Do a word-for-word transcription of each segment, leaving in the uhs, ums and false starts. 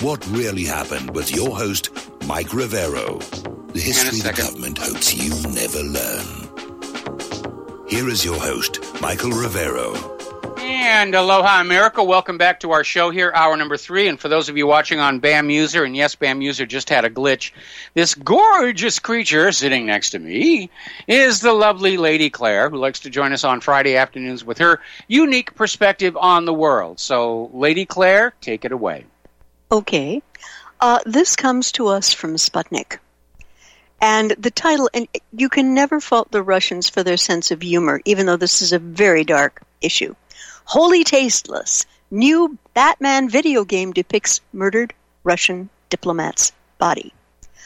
What really happened with your host, Mike Rivero. The history the government hopes you never learn. Here is your host, Michael Rivero. And aloha, America. Welcome back to our show here, hour number three. And for those of you watching on BAM User, and yes, BAM User just had a glitch, this gorgeous creature sitting next to me is the lovely Lady Claire, who likes to join us on Friday afternoons with her unique perspective on the world. So, Lady Claire, take it away. Okay. Uh, this comes to us from Sputnik. And the title, and you can never fault the Russians for their sense of humor, even though this is a very dark issue. Wholly tasteless. New Batman video game depicts murdered Russian diplomat's body.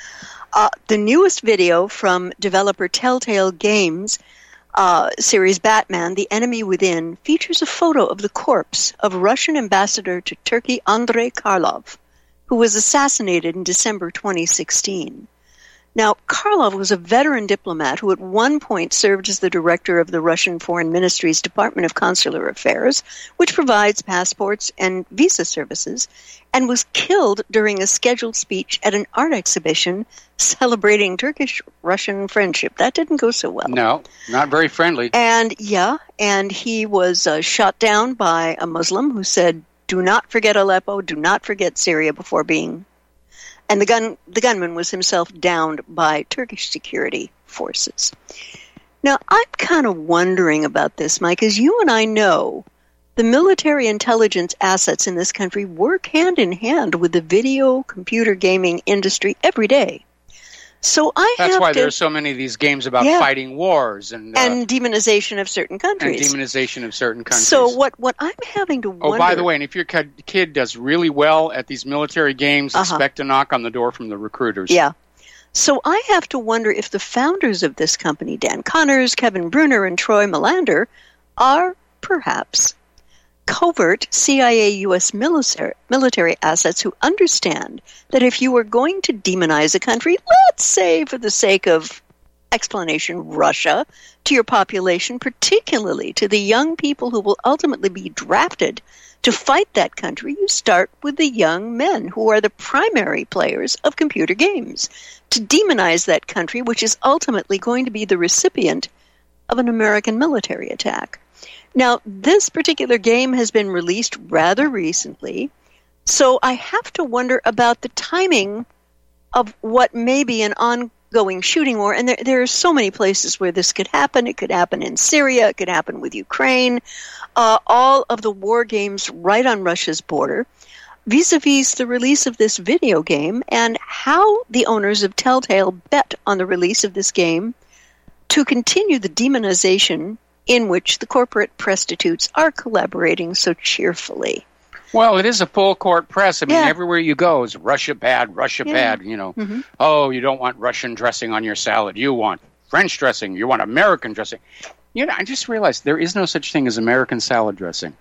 Uh, the newest video from developer Telltale Games uh, series Batman, The Enemy Within, features a photo of the corpse of Russian ambassador to Turkey Andrei Karlov, who was assassinated in December twenty sixteen. Now, Karlov was a veteran diplomat who at one point served as the director of the Russian Foreign Ministry's Department of Consular Affairs, which provides passports and visa services, and was killed during a scheduled speech at an art exhibition celebrating Turkish-Russian friendship. That didn't go so well. No, not very friendly. And, yeah, and he was uh, shot down by a Muslim who said, "Do not forget Aleppo, do not forget Syria," before being... And the gun, the gunman was himself downed by Turkish security forces. Now, I'm kind of wondering about this, Mike, as you and I know, the military intelligence assets in this country work hand in hand with the video computer gaming industry every day. So I That's have why to, there are so many of these games about yeah. fighting wars and uh, and demonization of certain countries. And demonization of certain countries. So what, what I'm having to wonder... Oh, by the way, and if your kid does really well at these military games, uh-huh. expect a knock on the door from the recruiters. Yeah. So I have to wonder if the founders of this company, Dan Connors, Kevin Bruner, and Troy Melander, are perhaps covert C I A U S military, military assets who understand that if you are going to demonize a country, let's say for the sake of explanation, Russia, to your population, particularly to the young people who will ultimately be drafted to fight that country, you start with the young men who are the primary players of computer games. To demonize that country, which is ultimately going to be the recipient of an American military attack. Now, this particular game has been released rather recently, so I have to wonder about the timing of what may be an ongoing shooting war. And there, there are so many places where this could happen. It could happen in Syria. It could happen with Ukraine. Uh, all of the war games right on Russia's border, vis-a-vis the release of this video game and how the owners of Telltale bet on the release of this game to continue the demonization in which the corporate prostitutes are collaborating so cheerfully. Well, it is a full court press. I mean, yeah. everywhere you go is Russia bad, Russia yeah. bad, you know. Mm-hmm. Oh, you don't want Russian dressing on your salad. You want French dressing. You want American dressing. You know, I just realized there is no such thing as American salad dressing.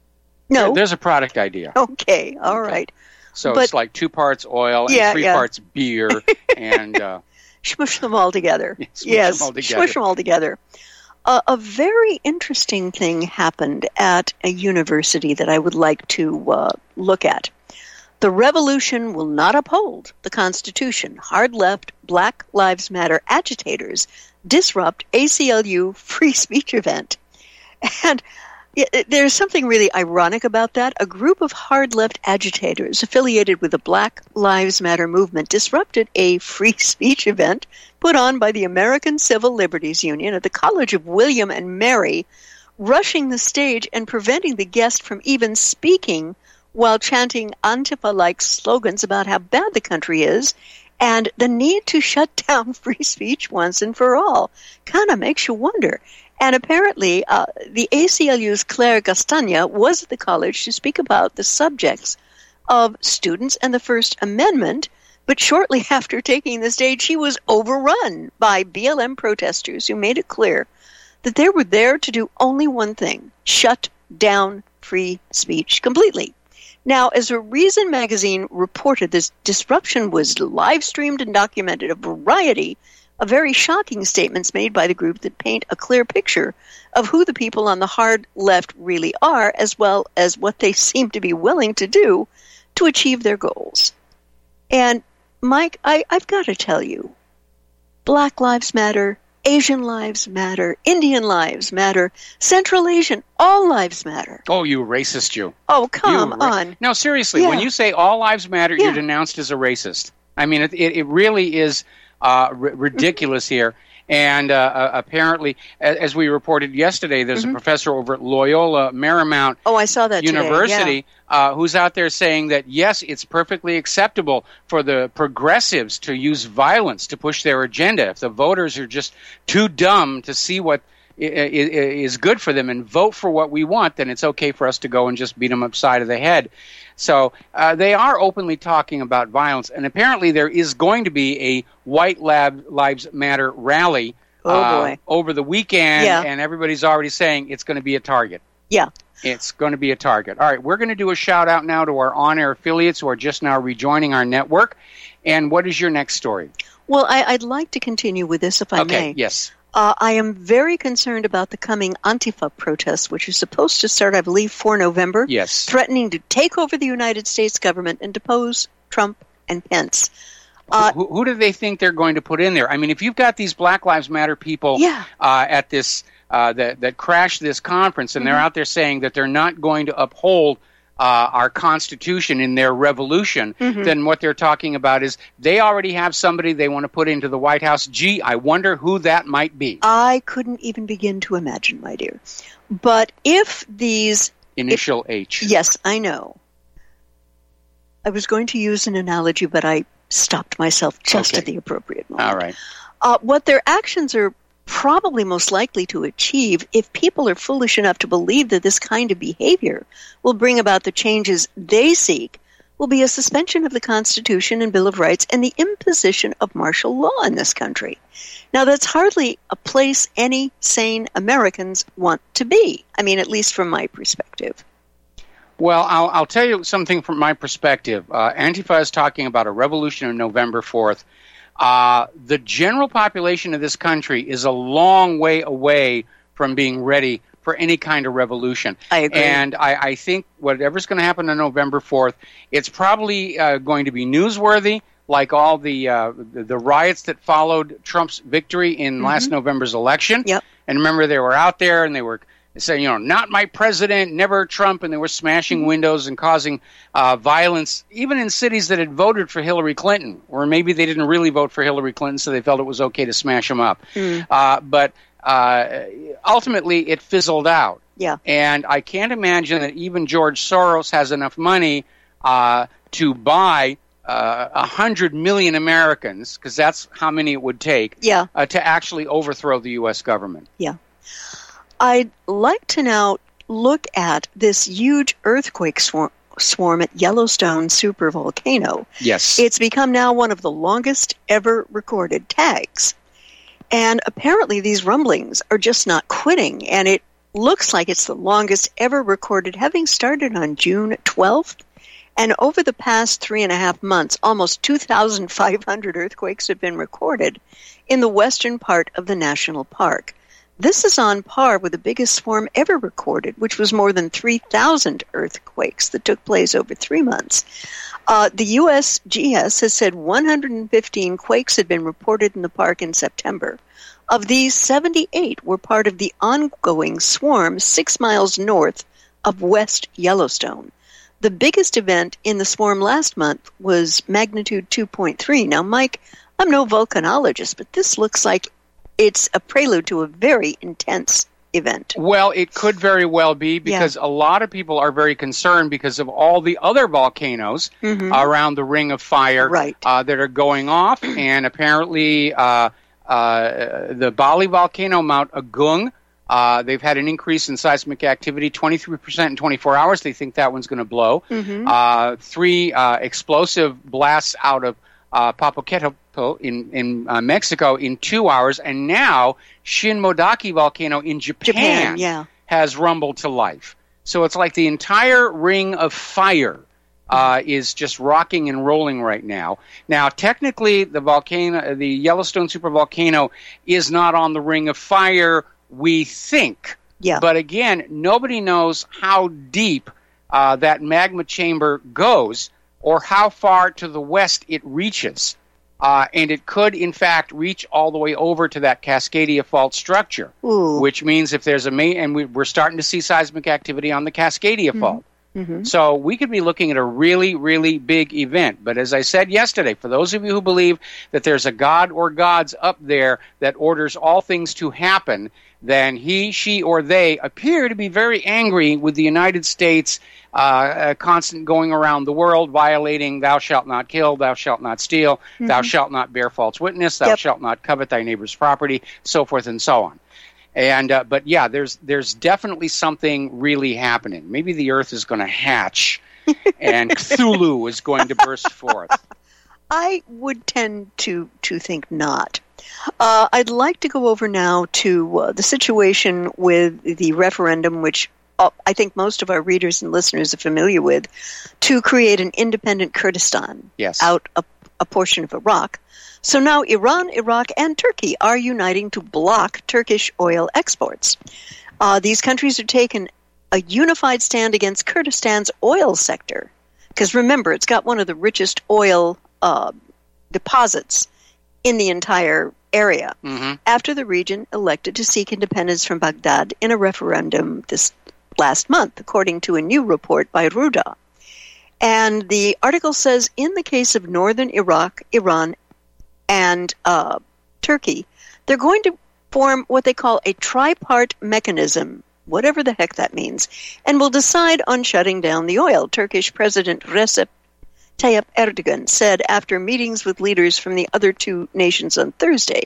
No. There, there's a product idea. Okay, all okay. right. So but, it's like two parts oil and yeah, three yeah. parts beer and... Uh, Smush them all together. Smush yes, them all together. Smush them all together. Uh, a very interesting thing happened at a university that I would like to uh, look at. The revolution will not uphold the Constitution. Hard left Black Lives Matter agitators disrupt A C L U free speech event. And it, there's something really ironic about that. A group of hard left agitators affiliated with the Black Lives Matter movement disrupted a free speech event put on by the American Civil Liberties Union at the College of William and Mary, rushing the stage and preventing the guest from even speaking while chanting Antifa-like slogans about how bad the country is and the need to shut down free speech once and for all. Kind of makes you wonder. And apparently, uh, the A C L U's Claire Gastagna was at the college to speak about the subjects of students and the First Amendment, but shortly after taking the stage, she was overrun by B L M protesters who made it clear that they were there to do only one thing, shut down free speech completely. Now, as a Reason magazine reported, this disruption was live-streamed and documented. A variety of very shocking statements made by the group that paint a clear picture of who the people on the hard left really are, as well as what they seem to be willing to do to achieve their goals. And, Mike, I, I've got to tell you, Black Lives Matter, Asian lives matter, Indian lives matter, Central Asian, all lives matter. Oh, you racist you. Oh, come you ra- on. No, seriously, Yeah. when you say all lives matter, Yeah. you're denounced as a racist. I mean, it, it, it really is uh, r- ridiculous here. And uh, uh, apparently, as, as we reported yesterday, there's Mm-hmm. a professor over at Loyola Marymount Oh, I saw that University today. Yeah. uh, who's out there saying that, yes, it's perfectly acceptable for the progressives to use violence to push their agenda. If the voters are just too dumb to see what i- i- is good for them and vote for what we want, then it's okay for us to go and just beat them upside of the head. So uh, they are openly talking about violence, and apparently there is going to be a White Lab Lives Matter rally Oh, uh, boy. over the weekend, Yeah. and everybody's already saying it's going to be a target. Yeah. It's going to be a target. All right, we're going to do a shout-out now to our on-air affiliates who are just now rejoining our network. And what is your next story? Well, I, I'd like to continue with this, if I Okay, may. yes. Uh, I am very concerned about the coming Antifa protests, which is supposed to start, I believe, for November, Yes. threatening to take over the United States government and depose Trump and Pence. Uh, who, who do they think they're going to put in there? I mean, if you've got these Black Lives Matter people Yeah. uh, at this uh, that that crashed this conference, and Mm-hmm. they're out there saying that they're not going to uphold uh, our Constitution in their revolution, Mm-hmm. then what they're talking about is they already have somebody they want to put into the White House. Gee, I wonder who that might be. I couldn't even begin to imagine, my dear. But if these... Initial H. Yes, I know. I was going to use an analogy, but I stopped myself just Okay. at the appropriate moment. All right. Uh, what their actions are probably most likely to achieve, if people are foolish enough to believe that this kind of behavior will bring about the changes they seek, will be a suspension of the Constitution and Bill of Rights and the imposition of martial law in this country. Now, that's hardly a place any sane Americans want to be. I mean, at least from my perspective. Well, I'll, I'll tell you something from my perspective. Uh, Antifa is talking about a revolution on November fourth. Uh, the general population of this country is a long way away from being ready for any kind of revolution. I agree. And I, I think whatever's going to happen on November fourth, it's probably uh, going to be newsworthy, like all the, uh, the the riots that followed Trump's victory in last November's election. Yep. And remember, they were out there and they were saying, you know, not my president, never Trump, and they were smashing windows and causing uh, violence, even in cities that had voted for Hillary Clinton, or maybe they didn't really vote for Hillary Clinton, so they felt it was okay to smash them up. Mm. Uh, but uh, ultimately, it fizzled out. Yeah. And I can't imagine that even George Soros has enough money uh, to buy uh, a hundred million Americans, because that's how many it would take, Yeah. uh, to actually overthrow the U S government. Yeah. I'd like to now look at this huge earthquake swar- swarm at Yellowstone supervolcano. Yes. It's become now one of the longest ever recorded tags. And apparently these rumblings are just not quitting, and it looks like it's the longest ever recorded, having started on June twelfth. And over the past three and a half months, almost two thousand five hundred earthquakes have been recorded in the western part of the national park. This is on par with the biggest swarm ever recorded, which was more than three thousand earthquakes that took place over three months. Uh, the U S G S has said one hundred fifteen quakes had been reported in the park in September. Of these, seventy-eight were part of the ongoing swarm six miles north of West Yellowstone. The biggest event in the swarm last month was magnitude two point three. Now, Mike, I'm no volcanologist, but this looks like it's a prelude to a very intense event. Well, it could very well be, because a lot of people are very concerned because of all the other volcanoes Mhm. around the Ring of Fire Right. uh, that are going off. And apparently uh, uh, the Bali volcano, Mount Agung, uh, they've had an increase in seismic activity, twenty-three percent in twenty-four hours. They think that one's going to blow. Mhm. Uh, three uh, explosive blasts out of uh, Popocatépetl in, in uh, Mexico in two hours. And now Shinmodaki volcano in Japan, Japan, yeah. has rumbled to life. So it's like the entire Ring of Fire uh, is just rocking and rolling right now. Now, technically, the volcano, the Yellowstone supervolcano, is not on the Ring of Fire, we think. Yeah. But again, nobody knows how deep uh, that magma chamber goes. or how far to the west it reaches. Uh, and it could, in fact, reach all the way over to that Cascadia Fault structure, Ooh. which means if there's a main, and we, we're starting to see seismic activity on the Cascadia mm-hmm. Fault. Mm-hmm. So we could be looking at a really, really big event. But as I said yesterday, for those of you who believe that there's a God or gods up there that orders all things to happen, then he, she, or they appear to be very angry with the United States uh, uh, constant going around the world, violating thou shalt not kill, thou shalt not steal, mm-hmm. thou shalt not bear false witness, thou yep. shalt not covet thy neighbor's property, so forth and so on. And uh, but yeah, there's there's definitely something really happening. Maybe the Earth is going to hatch, and Cthulhu is going to burst forth. I would tend to to think not. Uh, I'd like to go over now to uh, the situation with the referendum, which uh, I think most of our readers and listeners are familiar with, to create an independent Kurdistan yes. out a, a portion of Iraq. So now Iran, Iraq, and Turkey are uniting to block Turkish oil exports. Uh, these countries are taking a unified stand against Kurdistan's oil sector. Because remember, it's got one of the richest oil uh, deposits in the entire area. Mm-hmm. After the region elected to seek independence from Baghdad in a referendum this last month, according to a new report by Ruda. And the article says, in the case of northern Iraq, Iran, and uh, Turkey, they're going to form what they call a tripart mechanism, whatever the heck that means, and will decide on shutting down the oil. Turkish President Recep Tayyip Erdogan said after meetings with leaders from the other two nations on Thursday.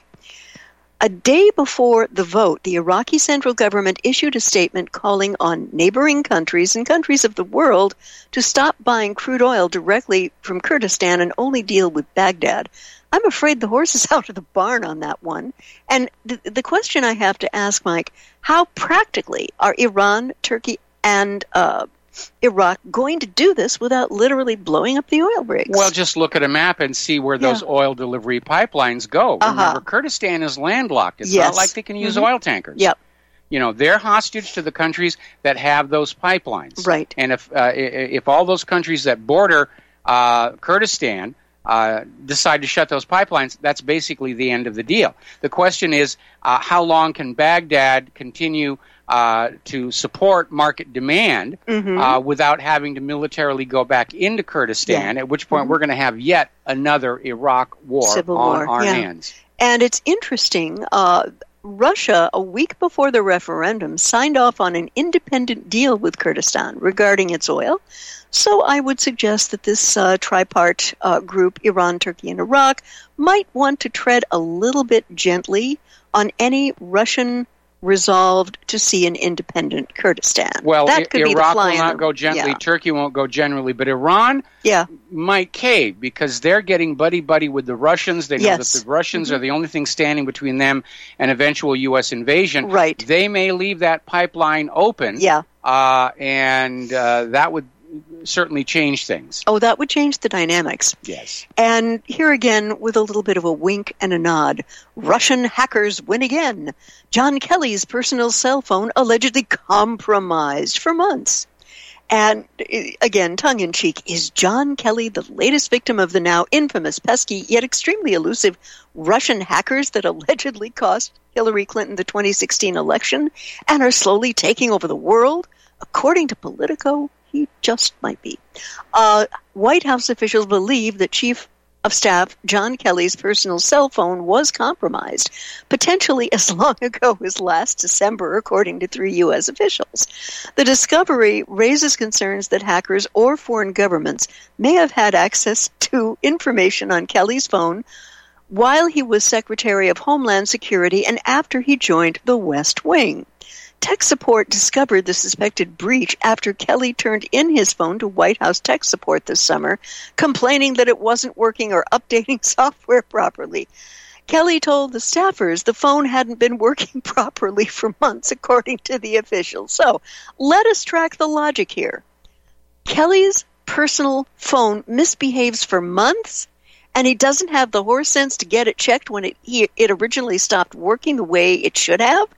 A day before the vote, the Iraqi central government issued a statement calling on neighboring countries and countries of the world to stop buying crude oil directly from Kurdistan and only deal with Baghdad. I'm afraid the horse is out of the barn on that one. And the, the question I have to ask, Mike, how practically are Iran, Turkey, and uh, Iraq going to do this without literally blowing up the oil rigs? Well, just look at a map and see where those yeah. oil delivery pipelines go. Uh-huh. Remember, Kurdistan is landlocked. It's yes. not like they can use mm-hmm. oil tankers. Yep. You know, they're hostage to the countries that have those pipelines. Right. And if uh, if all those countries that border uh, Kurdistan uh, decide to shut those pipelines, that's basically the end of the deal. The question is, uh, how long can Baghdad continue uh, to support market demand mm-hmm. uh, without having to militarily go back into Kurdistan, yeah. at which point mm-hmm. we're going to have yet another Iraq war Civil on war. our yeah. hands. And it's interesting, uh, Russia, a week before the referendum, signed off on an independent deal with Kurdistan regarding its oil. So I would suggest that this uh, tripart uh, group, Iran, Turkey, and Iraq, might want to tread a little bit gently on any Russian resolved to see an independent Kurdistan. Well, that could I- be the Iraq fly will in not the- go gently, yeah. Turkey won't go generally, but Iran Yeah. might cave because they're getting buddy-buddy with the Russians. They know Yes. that the Russians Mhm. are the only thing standing between them and eventual U S invasion. Right. They may leave that pipeline open, Yeah. uh, and uh, that would certainly change things. Oh, that would change the dynamics. Yes. And here again, with a little bit of a wink and a nod, Russian hackers win again. John Kelly's personal cell phone allegedly compromised for months. And again, tongue-in-cheek, is John Kelly the latest victim of the now infamous, pesky, yet extremely elusive Russian hackers that allegedly cost Hillary Clinton the twenty sixteen election and are slowly taking over the world? According to Politico, he just might be. Uh, White House officials believe that Chief of Staff John Kelly's personal cell phone was compromised, potentially as long ago as last December, according to three U S officials. The discovery raises concerns that hackers or foreign governments may have had access to information on Kelly's phone while he was Secretary of Homeland Security and after he joined the West Wing. Tech support discovered the suspected breach after Kelly turned in his phone to White House tech support this summer, complaining that it wasn't working or updating software properly. Kelly told the staffers the phone hadn't been working properly for months, according to the officials. So, let us track the logic here. Kelly's personal phone misbehaves for months, and he doesn't have the horse sense to get it checked when it, he, it originally stopped working the way it should have.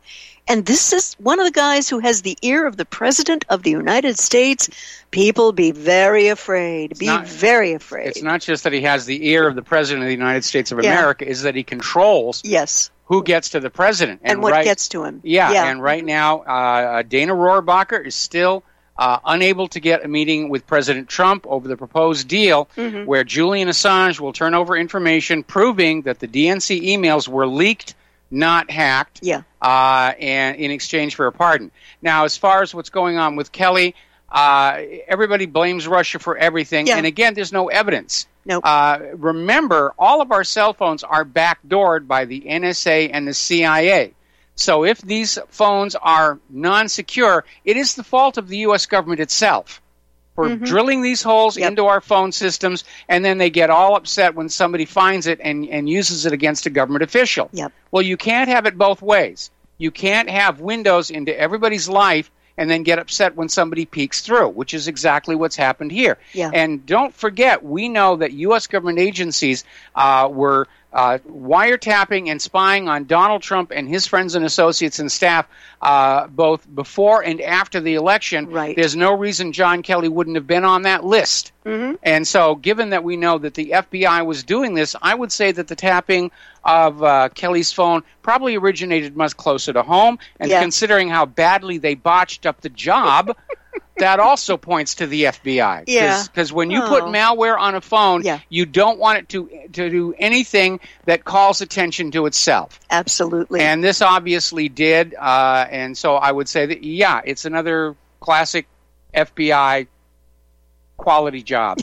And this is one of the guys who has the ear of the President of the United States. People be very afraid. Be not, very afraid. It's not just that he has the ear of the President of the United States of America, yeah. is that he controls yes. who gets to the President. And, and what right, gets to him. Yeah, yeah. and right now, uh, Dana Rohrabacher is still uh, unable to get a meeting with President Trump over the proposed deal mm-hmm. where Julian Assange will turn over information proving that the D N C emails were leaked, not hacked, yeah. uh, and in exchange for a pardon. Now, as far as what's going on with Kelly, uh, everybody blames Russia for everything, yeah. and again, there's no evidence. Nope. Uh, remember, all of our cell phones are backdoored by the N S A and the C I A. So if these phones are non-secure, it is the fault of the U S government itself for mm-hmm. drilling these holes yep. into our phone systems, and then they get all upset when somebody finds it and, and uses it against a government official. Yep. Well, you can't have it both ways. You can't have windows into everybody's life and then get upset when somebody peeks through, which is exactly what's happened here. Yeah. And don't forget, we know that U S government agencies uh, were uh, wiretapping and spying on Donald Trump and his friends and associates and staff uh, both before and after the election. Right. There's no reason John Kelly wouldn't have been on that list. Mm-hmm. And so given that we know that the F B I was doing this, I would say that the tapping of uh, Kelly's phone probably originated much closer to home. And yeah. considering how badly they botched up the job, that also points to the F B I. Yeah. Because when you oh. put malware on a phone, yeah. you don't want it to to do anything that calls attention to itself. Absolutely. And this obviously did. Uh, and so I would say that, yeah, it's another classic F B I quality job.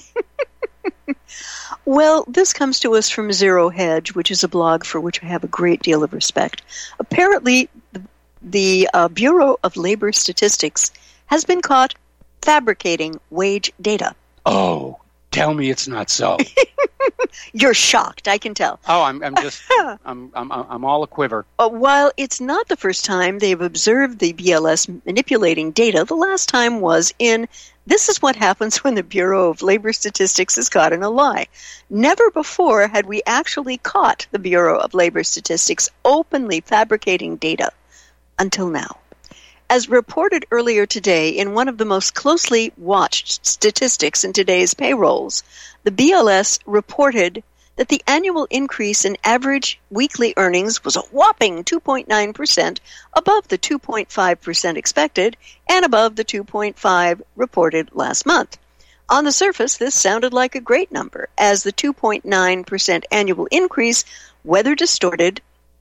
Well, this comes to us from Zero Hedge, which is a blog for which I have a great deal of respect. Apparently, the, the uh, Bureau of Labor Statistics has been caught fabricating wage data. Oh, tell me it's not so. You're shocked, I can tell. Oh, I'm, I'm just, I'm, I'm, I'm all a quiver. Uh, while it's not the first time they've observed the B L S manipulating data, the last time was in This is What Happens When the Bureau of Labor Statistics is Caught in a Lie. Never before had we actually caught the Bureau of Labor Statistics openly fabricating data until now. As reported earlier today in one of the most closely watched statistics in today's payrolls, the B L S reported that the annual increase in average weekly earnings was a whopping two point nine percent above the two point five percent expected and above the two point five reported last month. On the surface, this sounded like a great number, as the two point nine percent annual increase, weather distorted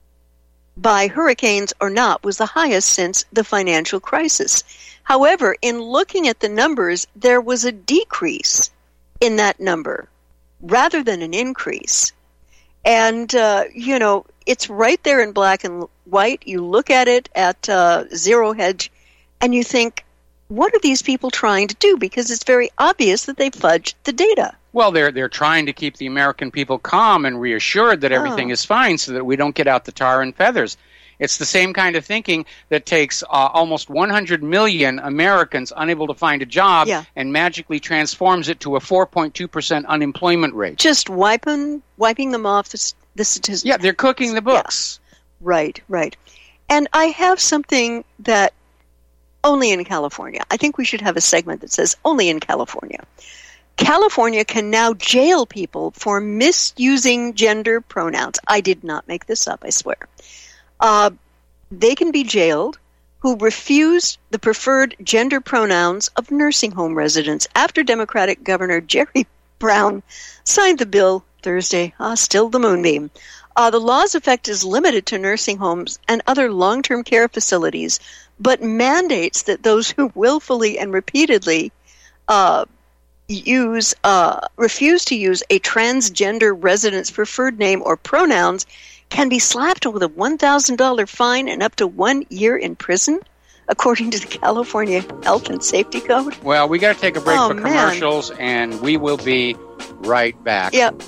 by hurricanes or not, was the highest since the financial crisis. However, in looking at the numbers, there was a decrease in that number rather than an increase. And, uh, you know, it's right there in black and white. You look at it at uh, Zero Hedge and you think, what are these people trying to do? Because it's very obvious that they fudged the data. Well, they're they're trying to keep the American people calm and reassured that everything oh. is fine so that we don't get out the tar and feathers. It's the same kind of thinking that takes uh, almost one hundred million Americans unable to find a job yeah. and magically transforms it to a four point two percent unemployment rate. Just wiping wiping them off the, the statistics. Yeah, they're cooking the books. Yeah. Right, right. And I have something that only in California. I think we should have a segment that says only in California. California can now jail people for misusing gender pronouns. I did not make this up, I swear. Uh, they can be jailed who refused the preferred gender pronouns of nursing home residents after Democratic Governor Jerry Brown signed the bill Thursday. Ah, still the moonbeam. Uh, the law's effect is limited to nursing homes and other long-term care facilities, but mandates that those who willfully and repeatedly uh, use uh, refuse to use a transgender resident's preferred name or pronouns can be slapped with a one thousand dollars fine and up to one year in prison, according to the California Health and Safety Code. Well, we got to take a break oh, for man. commercials, and we will be right back. Yep.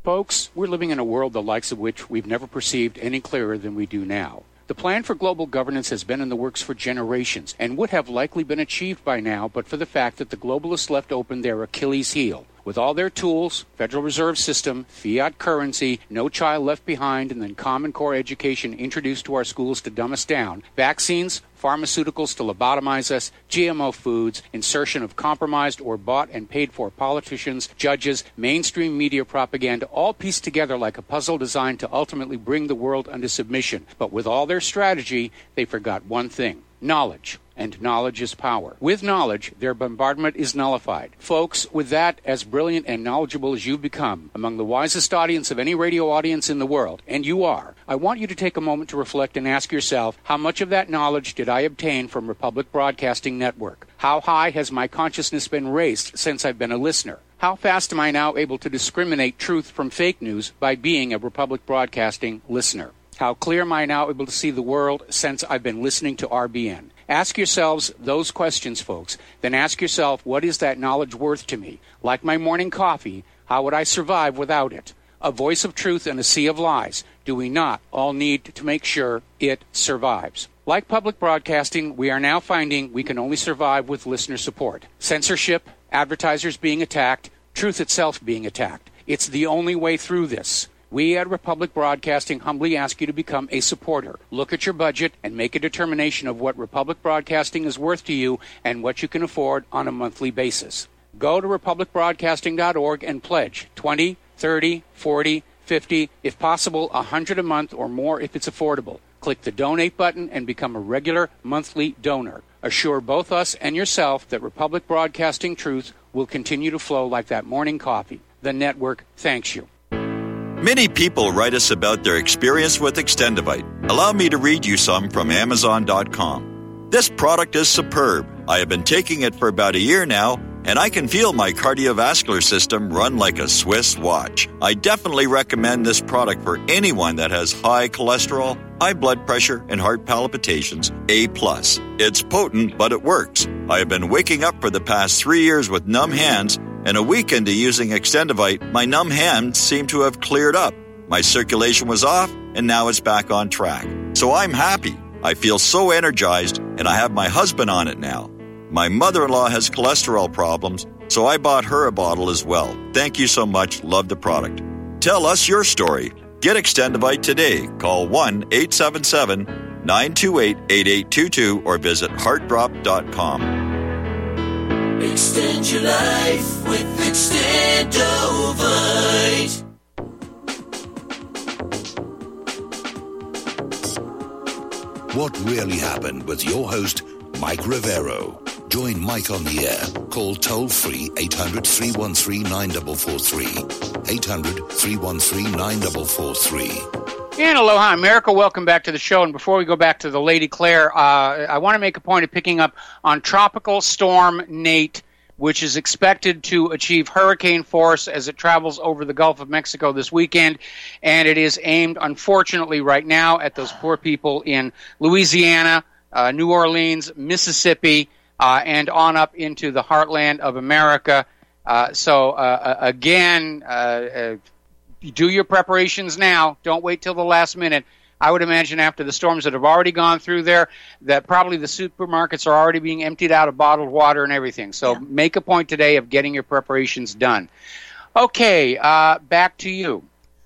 Folks, we're living in a world the likes of which we've never perceived any clearer than we do now. The plan for global governance has been in the works for generations and would have likely been achieved by now but for the fact that the globalists left open their Achilles heel. With all their tools, Federal Reserve System, fiat currency, no child left behind, and then Common Core education introduced to our schools to dumb us down, vaccines, pharmaceuticals to lobotomize us, G M O foods, insertion of compromised or bought and paid for politicians, judges, mainstream media propaganda, all pieced together like a puzzle designed to ultimately bring the world under submission. But with all their strategy, they forgot one thing: knowledge. And knowledge is power. With knowledge, their bombardment is nullified. Folks, with that, as brilliant and knowledgeable as you've become, among the wisest audience of any radio audience in the world, and you are, I want you to take a moment to reflect and ask yourself, how much of that knowledge did I obtain from Republic Broadcasting Network? How high has my consciousness been raised since I've been a listener? How fast am I now able to discriminate truth from fake news by being a Republic Broadcasting listener? How clear am I now able to see the world since I've been listening to R B N? Ask yourselves those questions, folks. Then ask yourself, what is that knowledge worth to me? Like my morning coffee, how would I survive without it? A voice of truth in a sea of lies. Do we not all need to make sure it survives? Like public broadcasting, we are now finding we can only survive with listener support. Censorship, advertisers being attacked, truth itself being attacked. It's the only way through this. We at Republic Broadcasting humbly ask you to become a supporter. Look at your budget and make a determination of what Republic Broadcasting is worth to you and what you can afford on a monthly basis. Go to republic broadcasting dot org and pledge twenty, thirty, forty, fifty, if possible one hundred a month or more if it's affordable. Click the donate button and become a regular monthly donor. Assure both us and yourself that Republic Broadcasting truth will continue to flow like that morning coffee. The network thanks you. Many people write us about their experience with Extendivite. Allow me to read you some from amazon dot com. This product is superb. I have been taking it for about a year now, and I can feel my cardiovascular system run like a Swiss watch. I definitely recommend this product for anyone that has high cholesterol, high blood pressure, and heart palpitations, A plus. It's potent, but it works. I have been waking up for the past three years with numb hands, and a week into using Extendivite, my numb hands seem to have cleared up. My circulation was off, and now it's back on track. So I'm happy. I feel so energized, and I have my husband on it now. My mother-in-law has cholesterol problems, so I bought her a bottle as well. Thank you so much. Love the product. Tell us your story. Get Extendivite today. Call one eight seven seven, nine two eight, eight eight two two or visit heart drop dot com. Extend your life with Extendovite. What really happened with your host, Mike Rivero. Join Mike on the air. Call toll-free eight hundred, three one three, nine four four three. eight hundred, three one three, nine four four three. And aloha, America. Welcome back to the show. And before we go back to the Lady Claire, uh, I want to make a point of picking up on Tropical Storm Nate, which is expected to achieve hurricane force as it travels over the Gulf of Mexico this weekend. And it is aimed, unfortunately, right now at those poor people in Louisiana, uh, New Orleans, Mississippi, uh, and on up into the heartland of America. Uh, so, uh, again, uh, uh, do your preparations now. Don't wait till the last minute. I would imagine after the storms that have already gone through there, that probably the supermarkets are already being emptied out of bottled water and everything. So yeah. Make a point today of getting your preparations done. Okay, uh, back to you.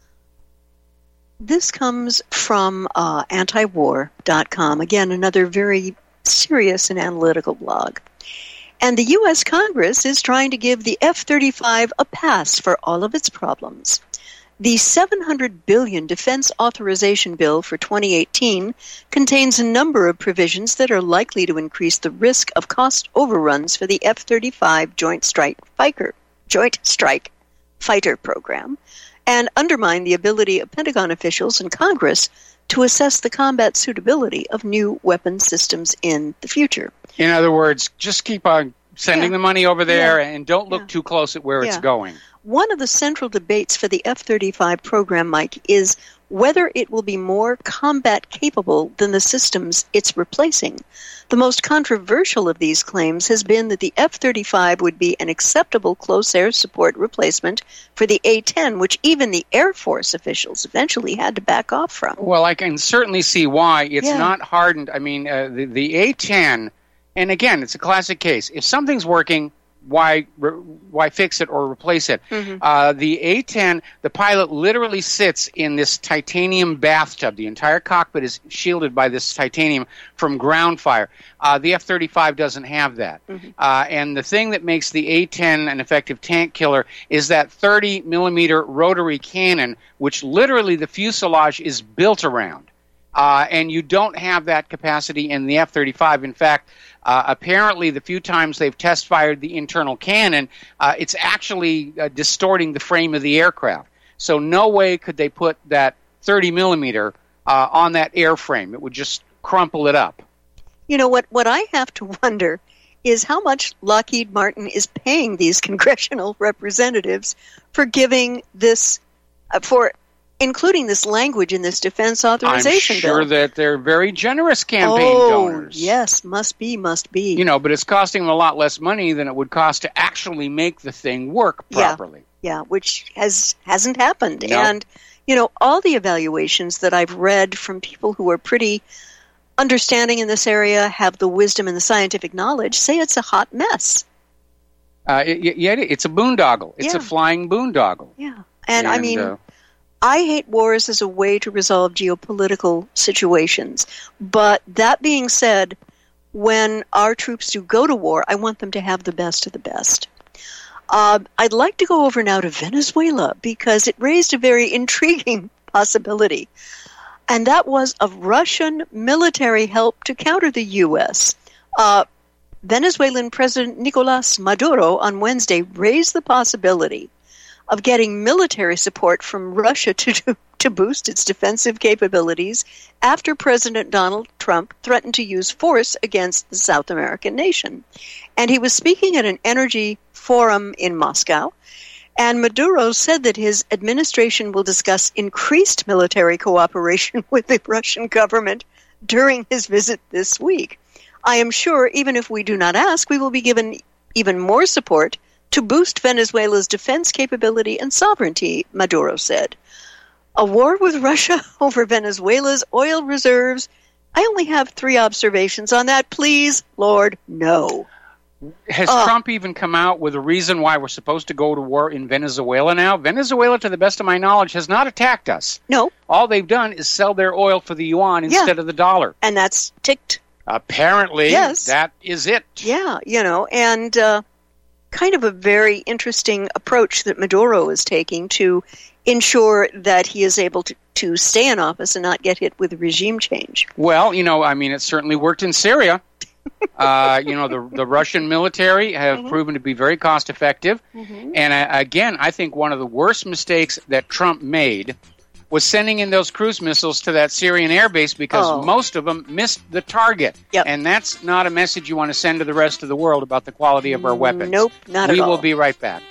This comes from uh, anti war dot com. Again, another very serious and analytical blog. And the U S Congress is trying to give the F thirty-five a pass for all of its problems. The seven hundred billion dollars Defense Authorization Bill for twenty eighteen contains a number of provisions that are likely to increase the risk of cost overruns for the F thirty-five Joint Strike Fighter, Joint Strike Fighter program and undermine the ability of Pentagon officials and Congress to assess the combat suitability of new weapon systems in the future. In other words, just keep on sending yeah. the money over there yeah. and don't look yeah. too close at where yeah. it's going. one of the central debates for the F thirty-five program, Mike, is whether it will be more combat capable than the systems it's replacing. The most controversial of these claims has been that the F thirty-five would be an acceptable close air support replacement for the A ten, which even the Air Force officials eventually had to back off from. Well, I can certainly see why. It's Yeah. not hardened. I mean, uh, the, the A ten, and again, it's a classic case. If something's working, why re- why fix it or replace it? Mm-hmm. Uh, the A ten, the pilot literally sits in this titanium bathtub. The entire cockpit is shielded by this titanium from ground fire. Uh, the F thirty-five doesn't have that. Mm-hmm. Uh, and the thing that makes the A ten an effective tank killer is that thirty millimeter rotary cannon, which literally the fuselage is built around. Uh, and you don't have that capacity in the F thirty-five. In fact, uh, apparently the few times they've test-fired the internal cannon, uh, it's actually uh, distorting the frame of the aircraft. So no way could they put that thirty millimeter uh, on that airframe. It would just crumple it up. You know, what, what I have to wonder is how much Lockheed Martin is paying these congressional representatives for giving this, uh, for including this language in this defense authorization I'm sure bill. that they're very generous campaign oh, donors. yes, must be, must be. You know, but it's costing them a lot less money than it would cost to actually make the thing work properly. Yeah, which has, hasn't happened. No. And, you know, all the evaluations that I've read from people who are pretty understanding in this area, have the wisdom and the scientific knowledge, say it's a hot mess. Uh, it, yeah, it's a boondoggle. It's Yeah. a flying boondoggle. Yeah. And, I mean, uh, I hate wars as a way to resolve geopolitical situations. But that being said, when our troops do go to war, I want them to have the best of the best. Uh, I'd like to go over now to Venezuela because it raised a very intriguing possibility. And that was of Russian military help to counter the U S. Uh, Venezuelan President Nicolas Maduro on Wednesday raised the possibility of getting military support from Russia to to boost its defensive capabilities after President Donald Trump threatened to use force against the South American nation. And he was speaking at an energy forum in Moscow, and Maduro said that his administration will discuss increased military cooperation with the Russian government during his visit this week. I am sure, even if we do not ask, we will be given even more support to boost Venezuela's defense capability and sovereignty, Maduro said. A war with Russia over Venezuela's oil reserves? I only have three observations on that. Please, Lord, no. Has Uh, Trump even come out with a reason why we're supposed to go to war in Venezuela now? Venezuela, to the best of my knowledge, has not attacked us. No, All they've done is sell their oil for the yuan Yeah. instead of the dollar. and that's ticked. Apparently, Yes. that is it. Yeah, you know, and uh, kind of a very interesting approach that Maduro is taking to ensure that he is able to, to stay in office and not get hit with regime change. Well, you know, I mean, it certainly worked in Syria. uh, you know, the the Russian military have Mm-hmm. proven to be very cost effective. Mm-hmm. And uh, again, I think one of the worst mistakes that Trump made was sending in those cruise missiles to that Syrian air base because Oh. most of them missed the target. Yep. And that's not a message you want to send to the rest of the world about the quality of our weapons. Nope, not we at all. will be right back.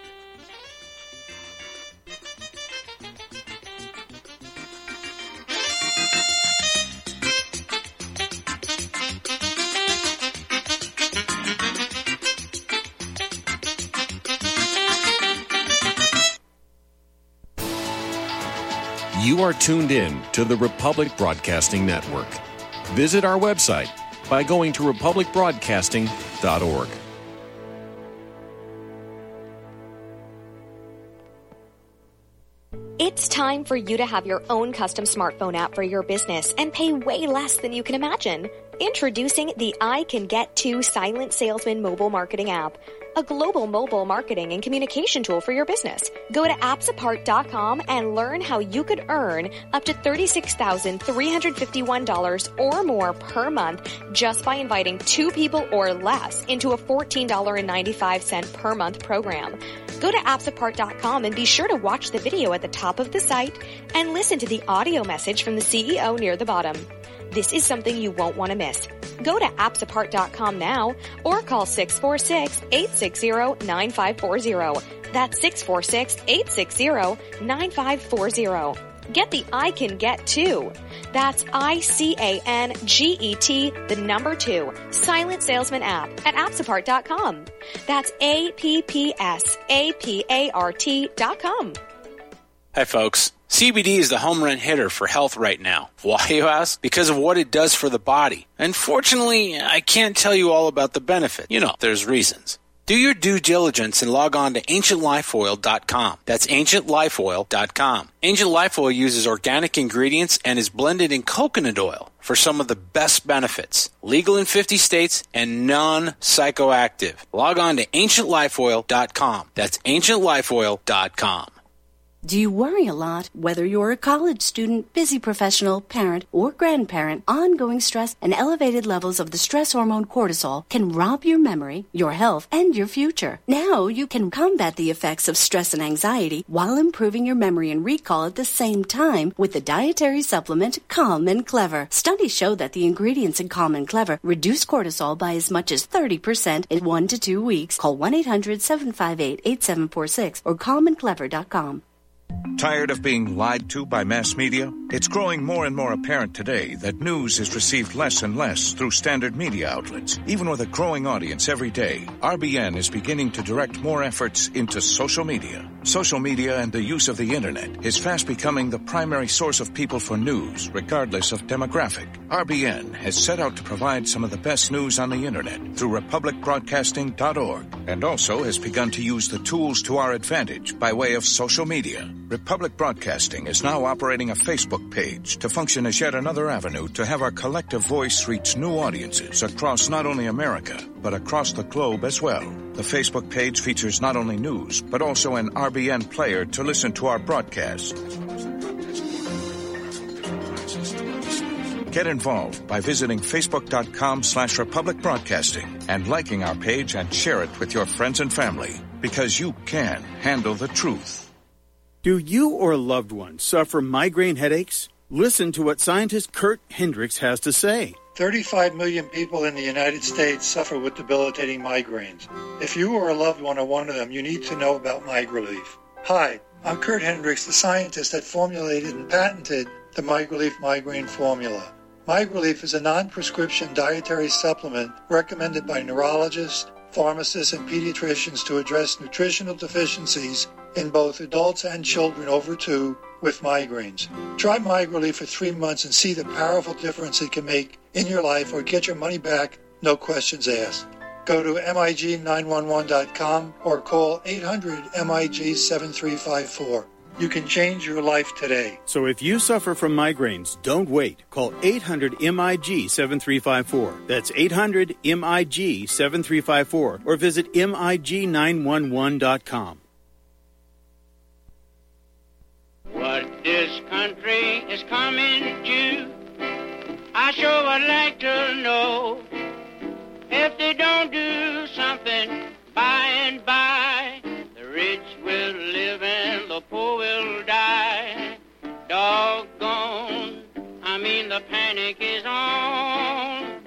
You are tuned in to the Republic Broadcasting Network. Visit our website by going to republic broadcasting dot org. It's time for you to have your own custom smartphone app for your business and pay way less than you can imagine. Introducing the I Can Get To Silent Salesman mobile marketing app, a global mobile marketing and communication tool for your business. Go to apps apart dot com and learn how you could earn up to thirty-six thousand three hundred fifty-one dollars or more per month just by inviting two people or less into a fourteen dollars and ninety-five cents per month program. Go to apps apart dot com and be sure to watch the video at the top of the site and listen to the audio message from the C E O near the bottom. This is something you won't want to miss. Go to apps apart dot com now or call six four six, eight six zero, nine five four zero. That's six four six, eight six zero, nine five four zero. Get the I Can Get Two. That's I C A N G E T, the number two, Silent Salesman app at appsapart dot com. That's A P P S A P A R T dot com. Hi, folks. C B D is the home run hitter for health right now. Why, you ask? Because of what it does for the body. Unfortunately, I can't tell you all about the benefit. You know, there's reasons. Do your due diligence and log on to ancient life oil dot com. That's ancient life oil dot com. Ancient Life Oil uses organic ingredients and is blended in coconut oil for some of the best benefits. Legal in fifty states and non-psychoactive. Log on to ancient life oil dot com. That's ancient life oil dot com. Do you worry a lot? Whether you're a college student, busy professional, parent, or grandparent, ongoing stress and elevated levels of the stress hormone cortisol can rob your memory, your health, and your future. Now you can combat the effects of stress and anxiety while improving your memory and recall at the same time with the dietary supplement Calm and Clever. Studies show that the ingredients in Calm and Clever reduce cortisol by as much as thirty percent in one to two weeks. Call one eight hundred seven five eight eight seven four six or calm and clever dot com. Tired of being lied to by mass media? It's growing more and more apparent today that news is received less and less through standard media outlets. Even with a growing audience every day, R B N is beginning to direct more efforts into social media. Social media and the use of the internet is fast becoming the primary source of people for news, regardless of demographic. R B N has set out to provide some of the best news on the internet through republic broadcasting dot org and also has begun to use the tools to our advantage by way of social media. Republic Broadcasting is now operating a Facebook page to function as yet another avenue to have our collective voice reach new audiences across not only America, but across the globe as well. The Facebook page features not only news, but also an R B N player to listen to our broadcast. Get involved by visiting facebook.com slash Republic Broadcasting and liking our page and share it with your friends and family, because you can handle the truth. Do you or a loved one suffer migraine headaches? Listen to what scientist Kurt Hendricks has to say. thirty-five million people in the United States suffer with debilitating migraines. If you or a loved one are one of them, you need to know about MigraLief. Hi, I'm Kurt Hendricks, the scientist that formulated and patented the MigraLief migraine formula. MigraLief is a non-prescription dietary supplement recommended by neurologists, pharmacists, and pediatricians to address nutritional deficiencies in both adults and children over two with migraines. Try MigraLief for three months and see the powerful difference it can make in your life, or get your money back, no questions asked. Go to M I G nine one one dot com or call eight hundred M I G seven three five four. You can change your life today. So if you suffer from migraines, don't wait. Call eight hundred M I G seven three five four. That's eight hundred M I G seven three five four, or visit M I G nine one one dot com. What this country is coming to, I sure would like to know. If they don't do something by and by, the rich will live and the poor will die. Doggone, I mean the panic is on.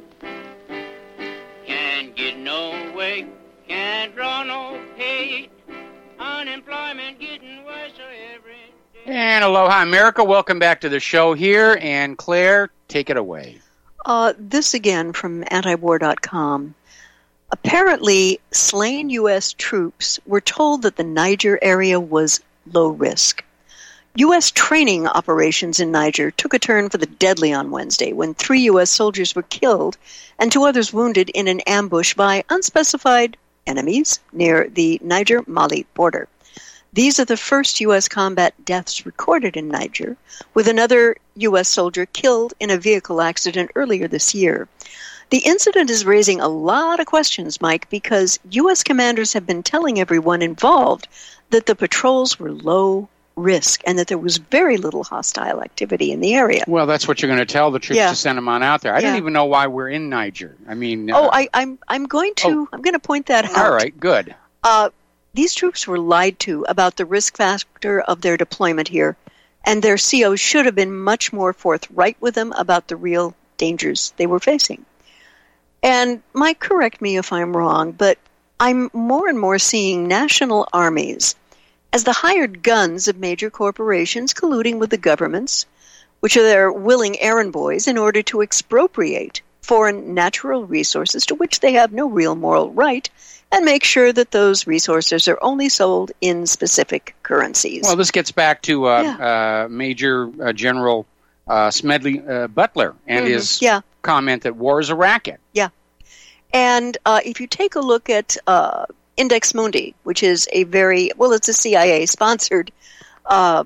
Can't get no way, can't draw no pay. Unemployment getting worse every day. And aloha, America. Welcome back to the show here. And Claire, take it away. Uh, this again from antiwar dot com. Apparently, slain U S troops were told that the Niger area was low risk. U S training operations in Niger took a turn for the deadly on Wednesday when three U S soldiers were killed and two others wounded in an ambush by unspecified enemies near the Niger-Mali border. These are the first U S combat deaths recorded in Niger, with another U S soldier killed in a vehicle accident earlier this year. The incident is raising a lot of questions, Mike, because U S commanders have been telling everyone involved that the patrols were low risk and that there was very little hostile activity in the area. Well, that's what you're going to tell the troops Yeah. to send them on out there. I Yeah. don't even know why we're in Niger. I mean, Oh, uh, I, I'm I'm going to Oh. I'm going to point that out. all right, good. Uh, these troops were lied to about the risk factor of their deployment here, and their C Os should have been much more forthright with them about the real dangers they were facing. And Mike, correct me if I'm wrong, but I'm more and more seeing national armies as the hired guns of major corporations colluding with the governments, which are their willing errand boys, in order to expropriate foreign natural resources to which they have no real moral right, and make sure that those resources are only sold in specific currencies. Well, this gets back to uh, yeah. uh, Major uh, General uh, Smedley uh, Butler and mm-hmm. his yeah. comment that war is a racket. Yeah. And uh, if you take a look at uh, Index Mundi, which is a very, well, it's a C I A-sponsored uh,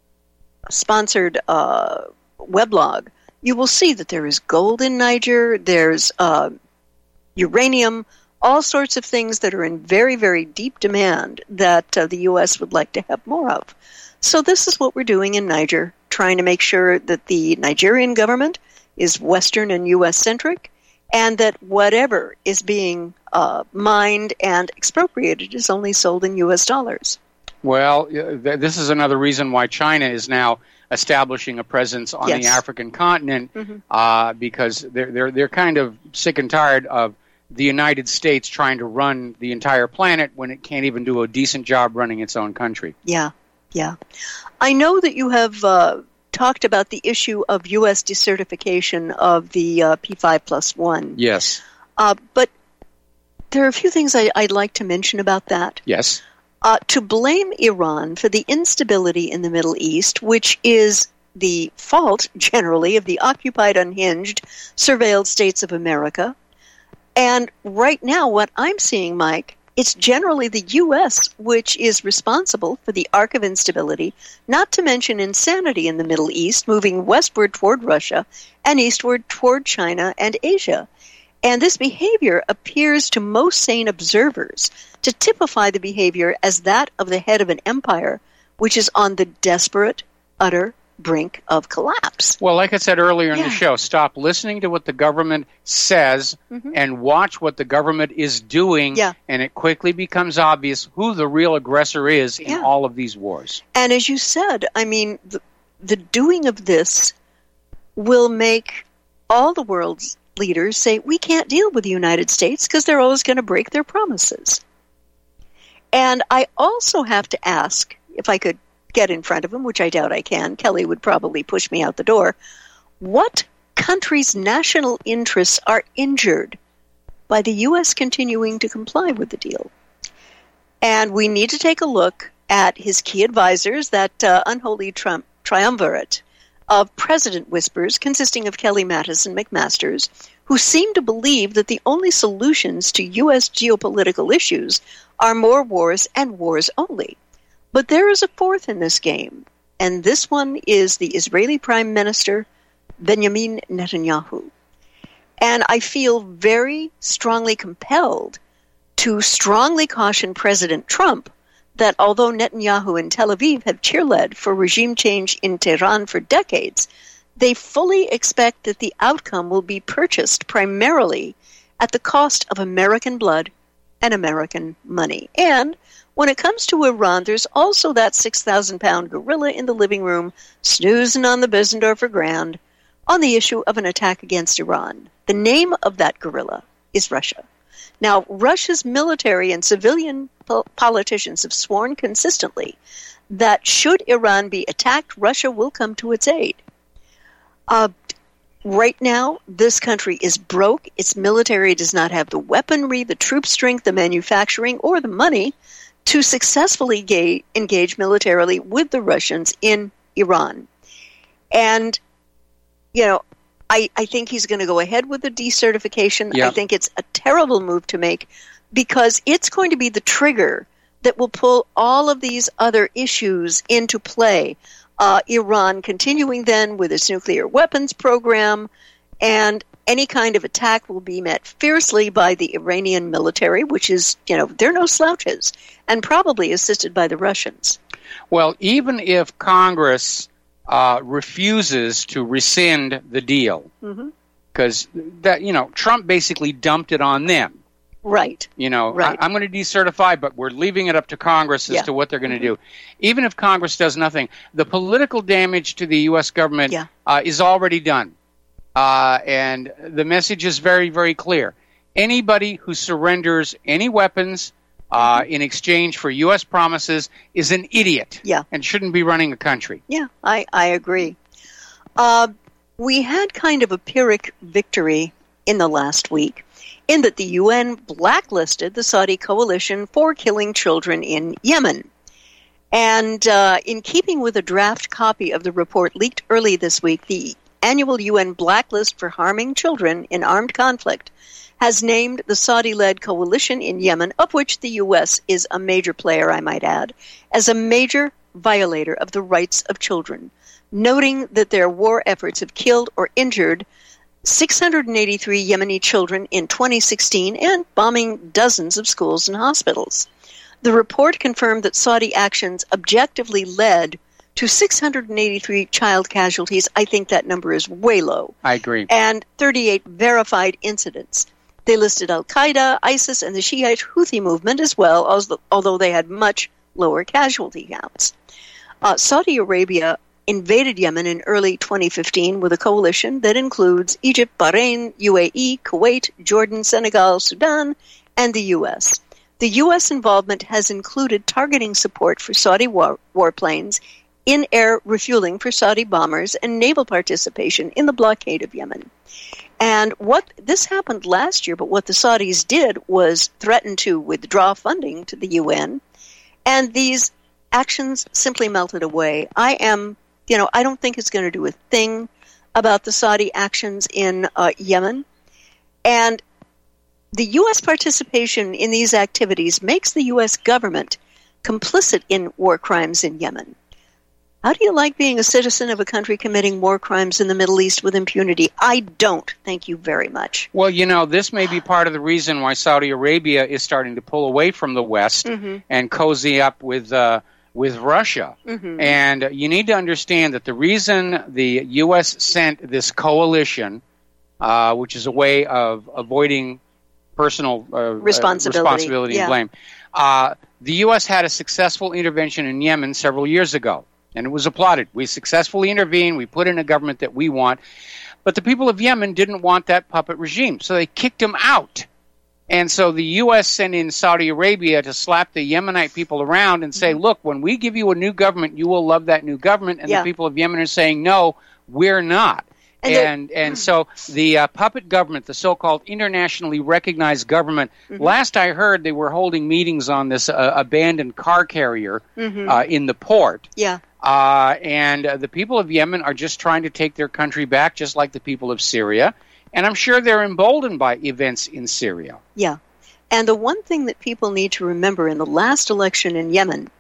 sponsored uh, weblog, you will see that there is gold in Niger, there's uh, uranium, all sorts of things that are in very, very deep demand that uh, the U S would like to have more of. So this is what we're doing in Niger, trying to make sure that the Nigerian government is Western and U S-centric, and that whatever is being uh, mined and expropriated is only sold in U S dollars. Well, th- this is another reason why China is now establishing a presence on yes. the African continent, mm-hmm. uh, because they're they're they're kind of sick and tired of the United States trying to run the entire planet when it can't even do a decent job running its own country. Yeah, yeah. I know that you have uh, talked about the issue of U S decertification of the uh, P five plus one. Yes. Uh, but there are a few things I, I'd like to mention about that. Yes. Uh, to blame Iran for the instability in the Middle East, which is the fault, generally, of the occupied, unhinged, surveilled states of America. And right now, what I'm seeing, Mike, it's generally the U S which is responsible for the arc of instability, not to mention insanity in the Middle East, moving westward toward Russia and eastward toward China and Asia. And this behavior appears to most sane observers to typify the behavior as that of the head of an empire, which is on the desperate, utter brink of collapse. Well, like I said earlier in yeah. the show, stop listening to what the government says mm-hmm. and watch what the government is doing, yeah. and it quickly becomes obvious who the real aggressor is in yeah. all of these wars. And as you said, I mean, the, the doing of this will make all the world's leaders say, we can't deal with the United States because they're always going to break their promises. And I also have to ask, if I could get in front of him, which I doubt I can, Kelly would probably push me out the door, what country's national interests are injured by the U S continuing to comply with the deal? And we need to take a look at his key advisors, that uh, unholy Trump triumvirate of president whispers consisting of Kelly Mattis and McMasters, who seem to believe that the only solutions to U S geopolitical issues are more wars and wars only. But there is a fourth in this game, and this one is the Israeli Prime Minister, Benjamin Netanyahu. And I feel very strongly compelled to strongly caution President Trump that although Netanyahu and Tel Aviv have cheerled for regime change in Tehran for decades, they fully expect that the outcome will be purchased primarily at the cost of American blood and American money. And when it comes to Iran, there's also that six thousand pound gorilla in the living room snoozing on the Bissendorfer Grand on the issue of an attack against Iran. The name of that gorilla is Russia. Now, Russia's military and civilian po- politicians have sworn consistently that should Iran be attacked, Russia will come to its aid. Uh, right now, this country is broke. Its military does not have the weaponry, the troop strength, the manufacturing, or the money to successfully ga- engage militarily with the Russians in Iran. And, you know, I, I think he's going to go ahead with the decertification. Yeah. I think it's a terrible move to make because it's going to be the trigger that will pull all of these other issues into play. Uh, Iran continuing then with its nuclear weapons program, and any kind of attack will be met fiercely by the Iranian military, which is, you know, they're no slouches, and probably assisted by the Russians. Well, even if Congress uh, refuses to rescind the deal, because mm-hmm. that, you know, Trump basically dumped it on them. Right. You know, right. I, I'm going to decertify, but we're leaving it up to Congress as yeah. to what they're going to mm-hmm. do. Even if Congress does nothing, the political damage to the U S government yeah. uh, is already done. Uh, and the message is very, very clear. anybody who surrenders any weapons uh, in exchange for U S promises is an idiot. Yeah. And shouldn't be running a country. Yeah, I, I agree. Uh, we had kind of a Pyrrhic victory in the last week in that the U N blacklisted the Saudi coalition for killing children in Yemen. And uh, in keeping with a draft copy of the report leaked early this week, the annual U N blacklist for harming children in armed conflict has named the Saudi-led coalition in Yemen, of which the U S is a major player, I might add, as a major violator of the rights of children, noting that their war efforts have killed or injured six hundred eighty-three Yemeni children in twenty sixteen and bombing dozens of schools and hospitals. The report confirmed that Saudi actions objectively led to six hundred eighty-three child casualties. I think that number is way low. I agree. And thirty-eight verified incidents. They listed Al-Qaeda, ISIS, and the Shiite Houthi movement as well, although they had much lower casualty counts. Uh, Saudi Arabia invaded Yemen in early twenty fifteen with a coalition that includes Egypt, Bahrain, U A E, Kuwait, Jordan, Senegal, Sudan, and the U S. The U S involvement has included targeting support for Saudi war- warplanes, in-air refueling for Saudi bombers, and naval participation in the blockade of Yemen. And what this happened last year, but what the Saudis did was threaten to withdraw funding to the U N, and these actions simply melted away. I am, you know, I don't think it's going to do a thing about the Saudi actions in uh, Yemen. And the U S participation in these activities makes the U S government complicit in war crimes in Yemen. How do you like being a citizen of a country committing war crimes in the Middle East with impunity? I don't. Thank you very much. Well, you know, this may be part of the reason why Saudi Arabia is starting to pull away from the West mm-hmm. and cozy up with uh, with Russia. Mm-hmm. And uh, you need to understand that the reason the U S sent this coalition, uh, which is a way of avoiding personal uh, responsibility, uh, responsibility yeah. and blame, uh, the U S had a successful intervention in Yemen several years ago. And it was applauded. We successfully intervened. We put in a government that we want. But the people of Yemen didn't want that puppet regime, so they kicked him out. And so the U S sent in Saudi Arabia to slap the Yemenite people around and say, look, when we give you a new government, you will love that new government. And yeah. the people of Yemen are saying, no, we're not. And and, and so the uh, puppet government, the so-called internationally recognized government, mm-hmm. last I heard they were holding meetings on this uh, abandoned car carrier mm-hmm. uh, in the port. Yeah. Uh, and uh, the people of Yemen are just trying to take their country back, just like the people of Syria. And I'm sure they're emboldened by events in Syria. Yeah. And the one thing that people need to remember in the last election in Yemen,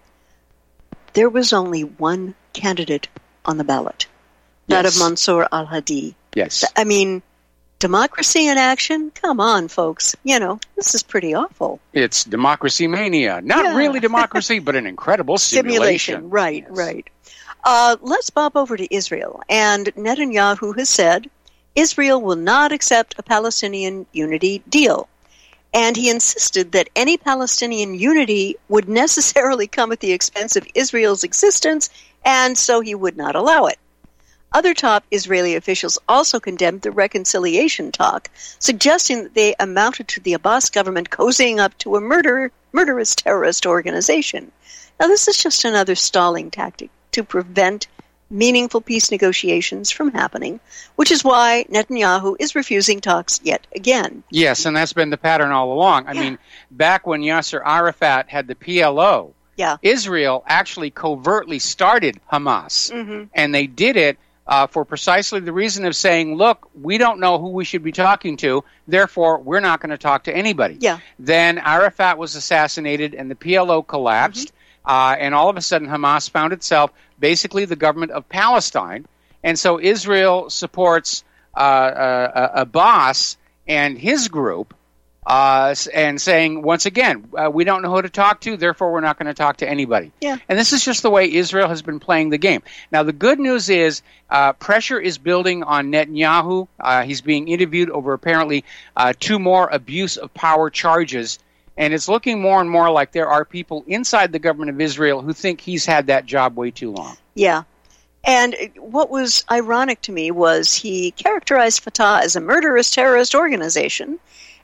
there was only one candidate on the ballot, that yes. of Mansour al-Hadi. Yes. I mean, democracy in action? Come on, folks. You know, this is pretty awful. It's democracy mania. Not yeah. really democracy, but an incredible simulation. Simulation, right, yes. right. Uh, let's bob over to Israel. And Netanyahu has said Israel will not accept a Palestinian unity deal. And he insisted that any Palestinian unity would necessarily come at the expense of Israel's existence, and so he would not allow it. Other top Israeli officials also condemned the reconciliation talk, suggesting that they amounted to the Abbas government cozying up to a murder, murderous terrorist organization. Now, this is just another stalling tactic to prevent meaningful peace negotiations from happening, which is why Netanyahu is refusing talks yet again. Yes, and that's been the pattern all along. I yeah. mean, back when Yasser Arafat had the P L O, yeah. Israel actually covertly started Hamas, mm-hmm. and they did it Uh, for precisely the reason of saying, look, we don't know who we should be talking to, therefore we're not going to talk to anybody. Yeah. Then Arafat was assassinated and the P L O collapsed, mm-hmm. uh, and all of a sudden Hamas found itself basically the government of Palestine. And so Israel supports uh, uh, Abbas and his group, Uh, and saying, once again, uh, we don't know who to talk to, therefore we're not going to talk to anybody. Yeah. And this is just the way Israel has been playing the game. Now, the good news is uh, pressure is building on Netanyahu. Uh, he's being interviewed over apparently uh, two more abuse of power charges, and it's looking more and more like there are people inside the government of Israel who think he's had that job way too long. Yeah. And what was ironic to me was he characterized Fatah as a murderous terrorist organization.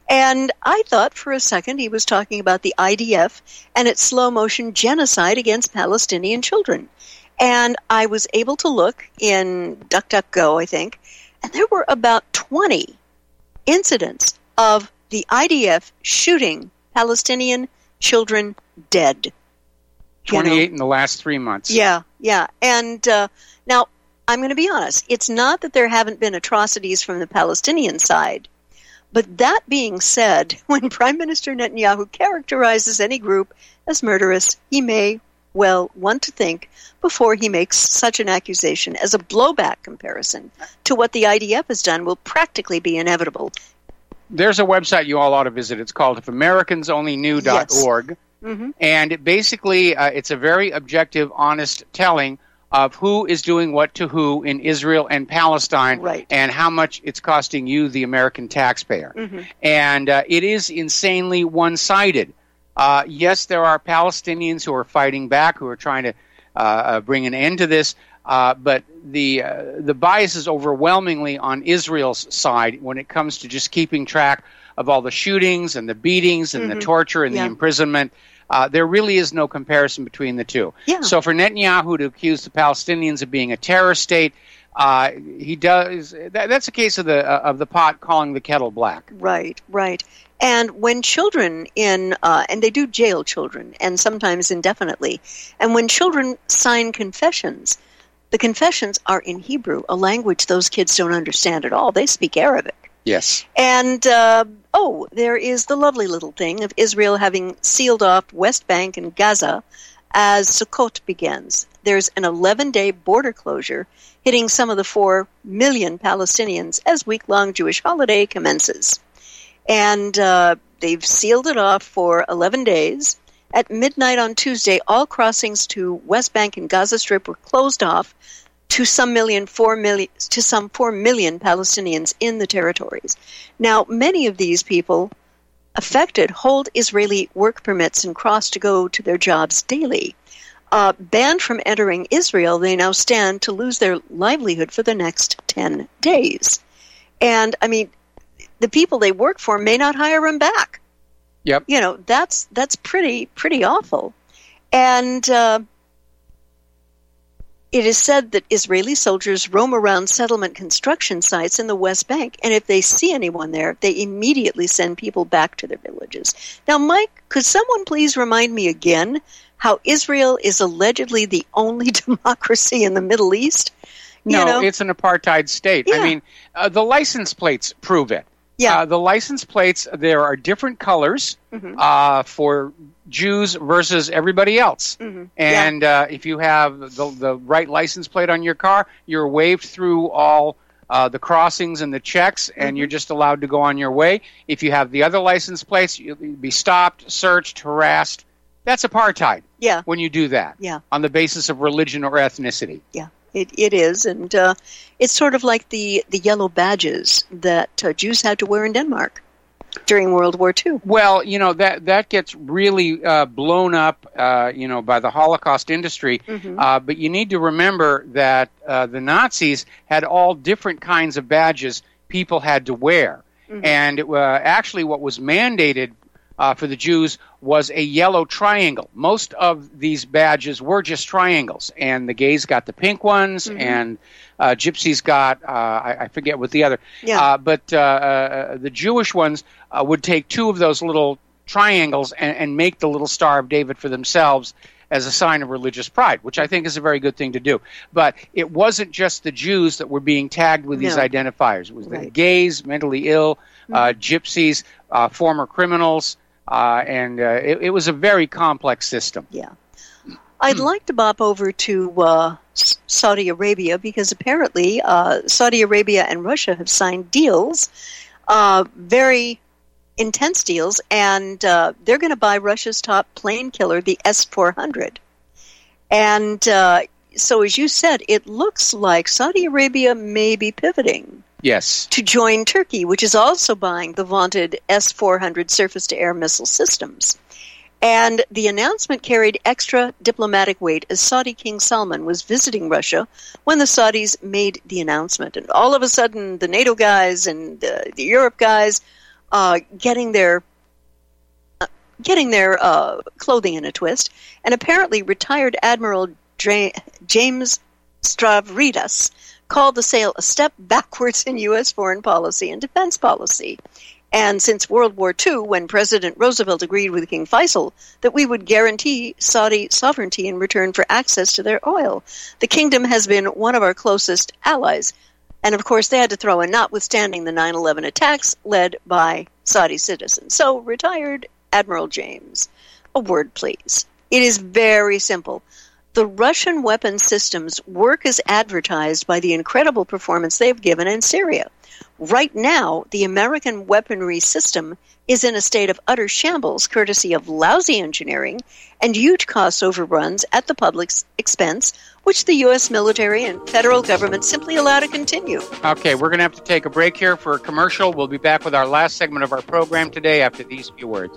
And I thought for a second he was talking about the I D F and its slow-motion genocide against Palestinian children. And I was able to look in DuckDuckGo, I think, and there were about twenty incidents of the I D F shooting Palestinian children dead. twenty-eight You know? in the last three months. Yeah, yeah. And uh, now, I'm going to be honest. It's not that there haven't been atrocities from the Palestinian side. But that being said, when Prime Minister Netanyahu characterizes any group as murderous, he may well want to think before he makes such an accusation, as a blowback comparison to what the I D F has done will practically be inevitable. There's a website you all ought to visit. It's called if americans only knew dot org. Yes. Mm-hmm. And it basically, uh, it's a very objective, honest telling of who is doing what to who in Israel and Palestine, right, and how much it's costing you, the American taxpayer. Mm-hmm. And uh, it is insanely one-sided. Uh, yes, there are Palestinians who are fighting back, who are trying to uh, uh, bring an end to this, uh, but the uh, the bias is overwhelmingly on Israel's side when it comes to just keeping track of all the shootings and the beatings and mm-hmm. the torture and yeah. the imprisonment. Uh, there really is no comparison between the two. Yeah. So for Netanyahu to accuse the Palestinians of being a terrorist state, uh, he does. That, that's a case of the uh, of the pot calling the kettle black. Right, right. And when children in, uh, and they do jail children, and sometimes indefinitely, and when children sign confessions, the confessions are in Hebrew, a language those kids don't understand at all. They speak Arabic. Yes. And, uh, oh, there is the lovely little thing of Israel having sealed off West Bank and Gaza as Sukkot begins. There's an eleven-day border closure hitting some of the four million Palestinians as week-long Jewish holiday commences. And uh, they've sealed it off for eleven days. At midnight on Tuesday, all crossings to West Bank and Gaza Strip were closed off to some million, four million, to some four million Palestinians in the territories. Now, many of these people affected hold Israeli work permits and cross to go to their jobs daily. Uh, banned from entering Israel, they now stand to lose their livelihood for the next ten days. And, I mean, the people they work for may not hire them back. Yep. You know, that's that's pretty pretty awful. And uh, it is said that Israeli soldiers roam around settlement construction sites in the West Bank, and if they see anyone there, they immediately send people back to their villages. Now, Mike, could someone please remind me again how Israel is allegedly the only democracy in the Middle East? No, you know? It's an apartheid state. Yeah. I mean, uh, the license plates prove it. Yeah. Uh, the license plates, there are different colors mm-hmm. uh, for Jews versus everybody else. Mm-hmm. And yeah. uh, if you have the, the right license plate on your car, you're waved through all uh, the crossings and the checks, and mm-hmm. you're just allowed to go on your way. If you have the other license plates, you'll be stopped, searched, harassed. That's apartheid. Yeah. When you do that. Yeah. On the basis of religion or ethnicity. Yeah. It, it is, and uh, it's sort of like the, the yellow badges that uh, Jews had to wear in Denmark during World War Two. Well, you know, that, that gets really uh, blown up, uh, you know, by the Holocaust industry, mm-hmm. uh, but you need to remember that uh, the Nazis had all different kinds of badges people had to wear, mm-hmm. and uh, actually what was mandated Uh, for the Jews was a yellow triangle. Most of these badges were just triangles, and the gays got the pink ones, mm-hmm. and uh, gypsies got, uh, I, I forget what the other, yeah. uh, but uh, uh, the Jewish ones uh, would take two of those little triangles and, and make the little Star of David for themselves as a sign of religious pride, which I think is a very good thing to do. But it wasn't just the Jews that were being tagged with these No. identifiers. It was Right. the gays, mentally ill, mm-hmm. uh, gypsies, uh, former criminals, Uh, and uh, it, it was a very complex system. Yeah. I'd like to bop over to uh, Saudi Arabia because apparently uh, Saudi Arabia and Russia have signed deals, uh, very intense deals, and uh, they're going to buy Russia's top plane killer, the S four hundred. And uh, so, as you said, it looks like Saudi Arabia may be pivoting. Yes. To join Turkey, which is also buying the vaunted S four hundred surface-to-air missile systems. And the announcement carried extra diplomatic weight as Saudi King Salman was visiting Russia when the Saudis made the announcement. And all of a sudden, the NATO guys and uh, the Europe guys uh, getting their uh, getting their uh, clothing in a twist, and apparently retired Admiral Dra- James Stavridis called the sale a step backwards in U S foreign policy and defense policy. And since World War Two, when President Roosevelt agreed with King Faisal that we would guarantee Saudi sovereignty in return for access to their oil, the kingdom has been one of our closest allies. And of course, they had to throw in notwithstanding the nine eleven attacks led by Saudi citizens. So, retired Admiral James, a word please. It is very simple. The Russian weapon systems work as advertised by the incredible performance they've given in Syria. Right now, the American weaponry system is in a state of utter shambles, courtesy of lousy engineering and huge cost overruns at the public's expense, which the U S military and federal government simply allow to continue. Okay, we're going to have to take a break here for a commercial. We'll be back with our last segment of our program today after these few words.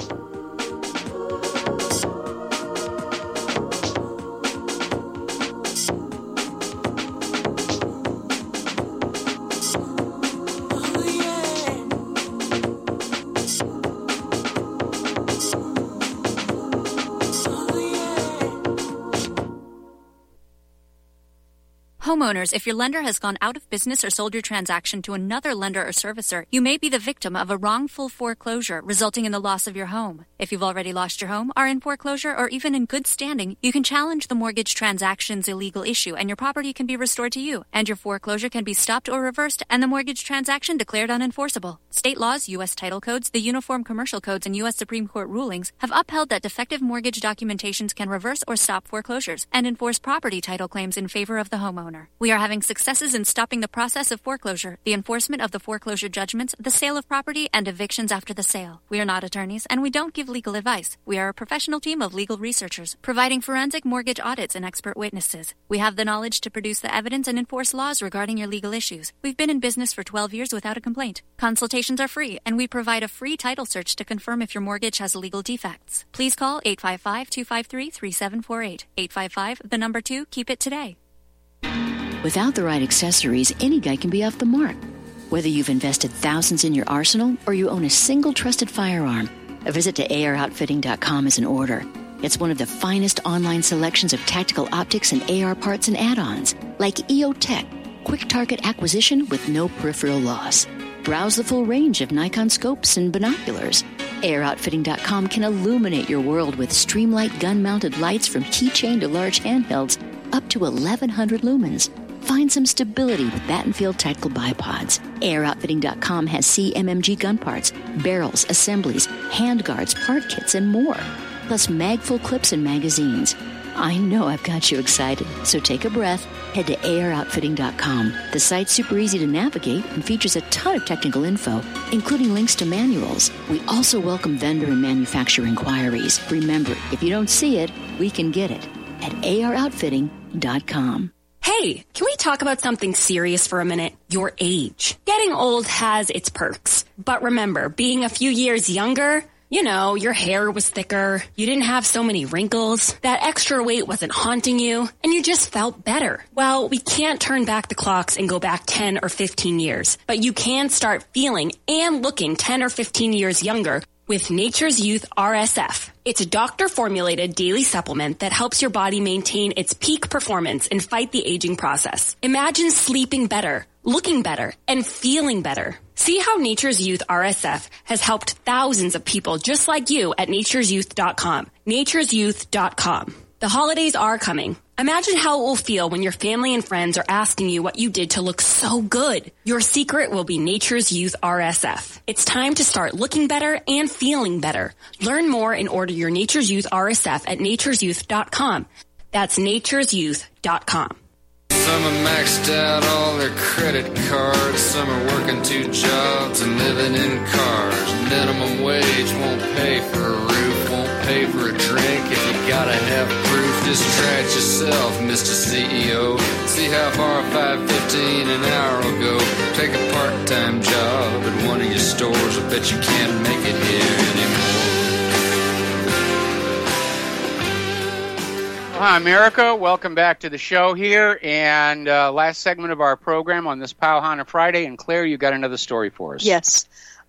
Homeowners, if your lender has gone out of business or sold your transaction to another lender or servicer, you may be the victim of a wrongful foreclosure resulting in the loss of your home. If you've already lost your home, are in foreclosure, or even in good standing, you can challenge the mortgage transaction's illegal issue and your property can be restored to you, and your foreclosure can be stopped or reversed and the mortgage transaction declared unenforceable. State laws, U S title codes, the Uniform Commercial Codes, and U S Supreme Court rulings have upheld that defective mortgage documentations can reverse or stop foreclosures and enforce property title claims in favor of the homeowner. We are having successes in stopping the process of foreclosure, the enforcement of the foreclosure judgments, the sale of property, and evictions after the sale. We are not attorneys, and we don't give legal advice. We are a professional team of legal researchers, providing forensic mortgage audits and expert witnesses. We have the knowledge to produce the evidence and enforce laws regarding your legal issues. We've been in business for twelve years without a complaint. Consultations are free, and we provide a free title search to confirm if your mortgage has legal defects. Please call eight five five, two five three, three seven four eight. eight five five, the number two, keep it today. Without the right accessories, any guy can be off the mark. Whether you've invested thousands in your arsenal or you own a single trusted firearm, a visit to A R outfitting dot com is in order. It's one of the finest online selections of tactical optics and A R parts and add-ons, like E O Tech, quick target acquisition with no peripheral loss. Browse the full range of Nikon scopes and binoculars. A R outfitting dot com can illuminate your world with Streamlight gun-mounted lights from keychain to large handhelds up to eleven hundred lumens. Find some stability with Battenfield Tactical Bipods. A R outfitting dot com has C M M G gun parts, barrels, assemblies, handguards, part kits, and more. Plus mag-full clips and magazines. I know I've got you excited, so take a breath. Head to A R outfitting dot com. The site's super easy to navigate and features a ton of technical info, including links to manuals. We also welcome vendor and manufacturer inquiries. Remember, if you don't see it, we can get it at A R outfitting dot com. Hey, can we talk about something serious for a minute? Your age. Getting old has its perks. But remember, being a few years younger, you know, your hair was thicker, you didn't have so many wrinkles, that extra weight wasn't haunting you, and you just felt better. Well, we can't turn back the clocks and go back ten or fifteen years, but you can start feeling and looking ten or fifteen years younger with Nature's Youth R S F. It's a doctor-formulated daily supplement that helps your body maintain its peak performance and fight the aging process. Imagine sleeping better, looking better, and feeling better. See how Nature's Youth R S F has helped thousands of people just like you at natures youth dot com. natures youth dot com. The holidays are coming. Imagine how it will feel when your family and friends are asking you what you did to look so good. Your secret will be Nature's Youth R S F. It's time to start looking better and feeling better. Learn more and order your Nature's Youth R S F at natures youth dot com. That's natures youth dot com. Some are maxed out all their credit cards. Some are working two jobs and living in cars. Minimum wage won't pay for a roof, won't pay for a drink. If you gotta have proof, just try it yourself, Mister C E O. See how far five fifteen an hour will go. Take a part-time job at one of your stores. I bet you can't make it here anymore. Hi, America. Welcome back to the show here, and uh, last segment of our program on this Powhana Friday. And Claire, you got another story for us. Yes.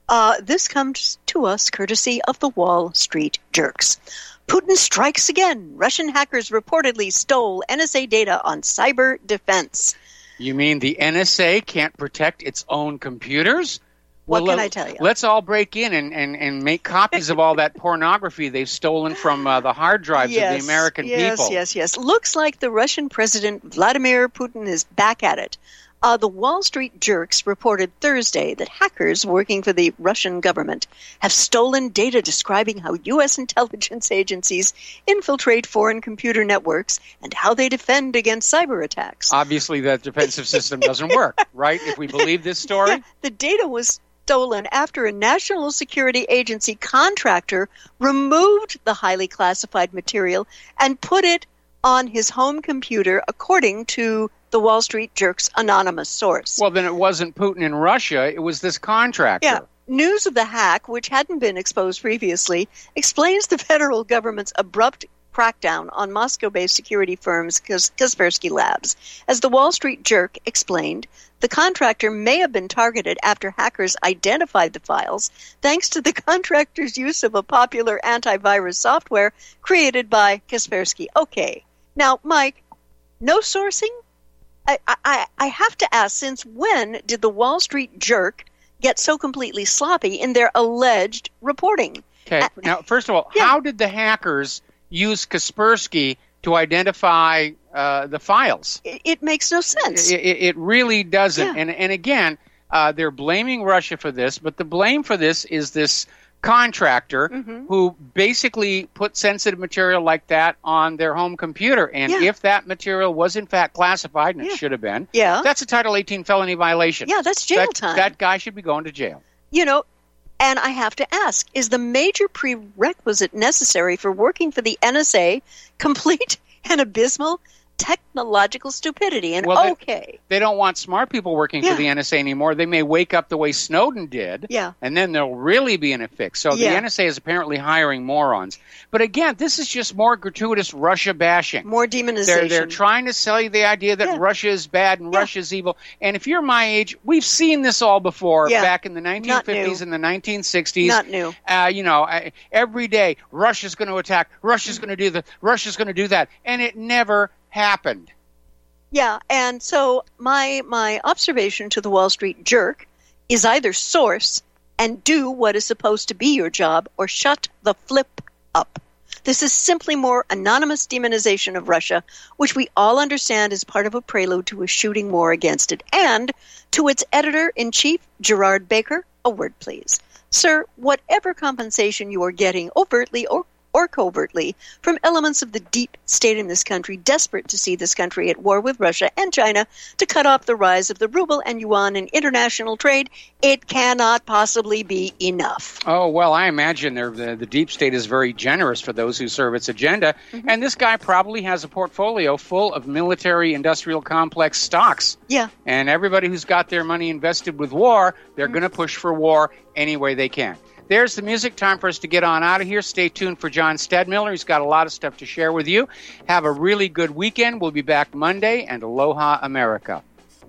Uh, this comes to us courtesy of the Wall Street Jerks. Putin strikes again. Russian hackers reportedly stole N S A data on cyber defense. You mean the N S A can't protect its own computers? What well, can let, I tell you? Let's all break in and, and, and make copies of all that pornography they've stolen from uh, the hard drives yes, of the American yes, people. Yes, yes, yes. Looks like the Russian President Vladimir Putin is back at it. Uh, the Wall Street Jerks reported Thursday that hackers working for the Russian government have stolen data describing how U S intelligence agencies infiltrate foreign computer networks and how they defend against cyber attacks. Obviously, that defensive system doesn't work, right? If we believe this story? Yeah, the data was stolen after a national security agency contractor removed the highly classified material and put it on his home computer, according to the Wall Street Jerks anonymous source. Well, then it wasn't Putin in Russia. It was this contractor. Yeah. News of the hack, which hadn't been exposed previously, explains the federal government's abrupt crackdown on Moscow-based security firms Kaspersky Labs. As the Wall Street Jerk explained, the contractor may have been targeted after hackers identified the files, thanks to the contractor's use of a popular antivirus software created by Kaspersky. Okay. Now, Mike, no sourcing? I, I, I have to ask, since when did the Wall Street Jerk get so completely sloppy in their alleged reporting? Okay. Uh, now, first of all, yeah. how did the hackers use Kaspersky to identify uh, the files? It, it makes no sense. It, it really doesn't. Yeah. And, and again, uh, they're blaming Russia for this, but the blame for this is this contractor mm-hmm. who basically put sensitive material like that on their home computer. And yeah. if that material was in fact classified, and yeah. it should have been, yeah. that's a Title eighteen felony violation. Yeah, that's jail that, time. That guy should be going to jail. You know, and I have to ask, is the major prerequisite necessary for working for the N S A complete and abysmal technological stupidity? And well, okay. They, they don't want smart people working yeah. for the N S A anymore. They may wake up the way Snowden did, yeah. and then they'll really be in a fix. So yeah. the N S A is apparently hiring morons. But again, this is just more gratuitous Russia bashing. More demonization. They're, they're trying to sell you the idea that yeah. Russia is bad and yeah. Russia is evil. And if you're my age, we've seen this all before yeah. back in the nineteen fifties and the nineteen sixties. Not new. Uh, you know, uh, every day, Russia's going to attack, Russia's going to do the, Russia's going to do that. And it never happened. Yeah, and so my my observation to the Wall Street Jerk is either source and do what is supposed to be your job, or shut the flip up. This is simply more anonymous demonization of Russia, which we all understand is part of a prelude to a shooting war against it. And to its editor-in-chief, Gerard Baker, a word please. Sir, whatever compensation you are getting overtly or or covertly from elements of the deep state in this country, desperate to see this country at war with Russia and China to cut off the rise of the ruble and yuan in international trade, it cannot possibly be enough. Oh, well, I imagine the, the deep state is very generous for those who serve its agenda, mm-hmm. and this guy probably has a portfolio full of military-industrial complex stocks. Yeah. And everybody who's got their money invested with war, they're mm-hmm. going to push for war any way they can. There's the music. Time for us to get on out of here. Stay tuned for John Stedmiller. He's got a lot of stuff to share with you. Have a really good weekend. We'll be back Monday, and Aloha America.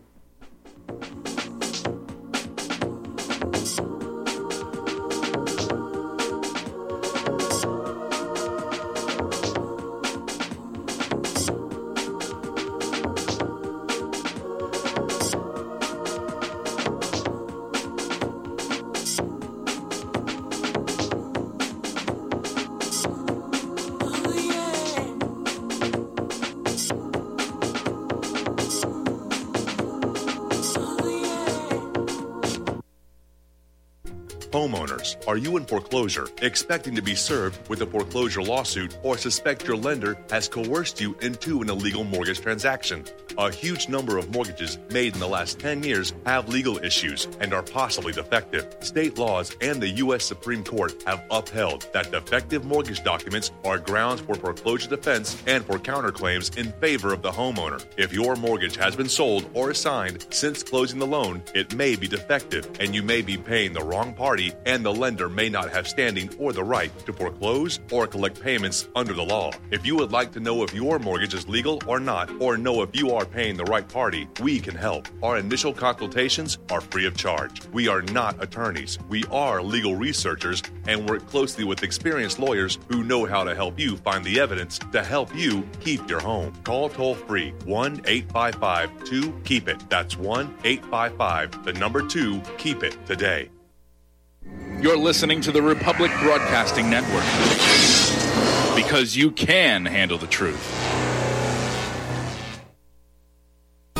Homeowners, are you in foreclosure, expecting to be served with a foreclosure lawsuit, or suspect your lender has coerced you into an illegal mortgage transaction? A huge number of mortgages made in the last ten years have legal issues and are possibly defective. State laws and the U S Supreme Court have upheld that defective mortgage documents are grounds for foreclosure defense and for counterclaims in favor of the homeowner. If your mortgage has been sold or assigned since closing the loan, it may be defective and you may be paying the wrong party, and the lender may not have standing or the right to foreclose or collect payments under the law. If you would like to know if your mortgage is legal or not, or know if you are paying the right party, we can help. Our initial consultations are free of charge. We are not attorneys. We are legal researchers and work closely with experienced lawyers who know how to help you find the evidence to help you keep your home. Call toll-free one eight five five two keep it. That's one eight five five, the number two, keep it today. You're listening to the Republic Broadcasting Network, because you can handle the truth.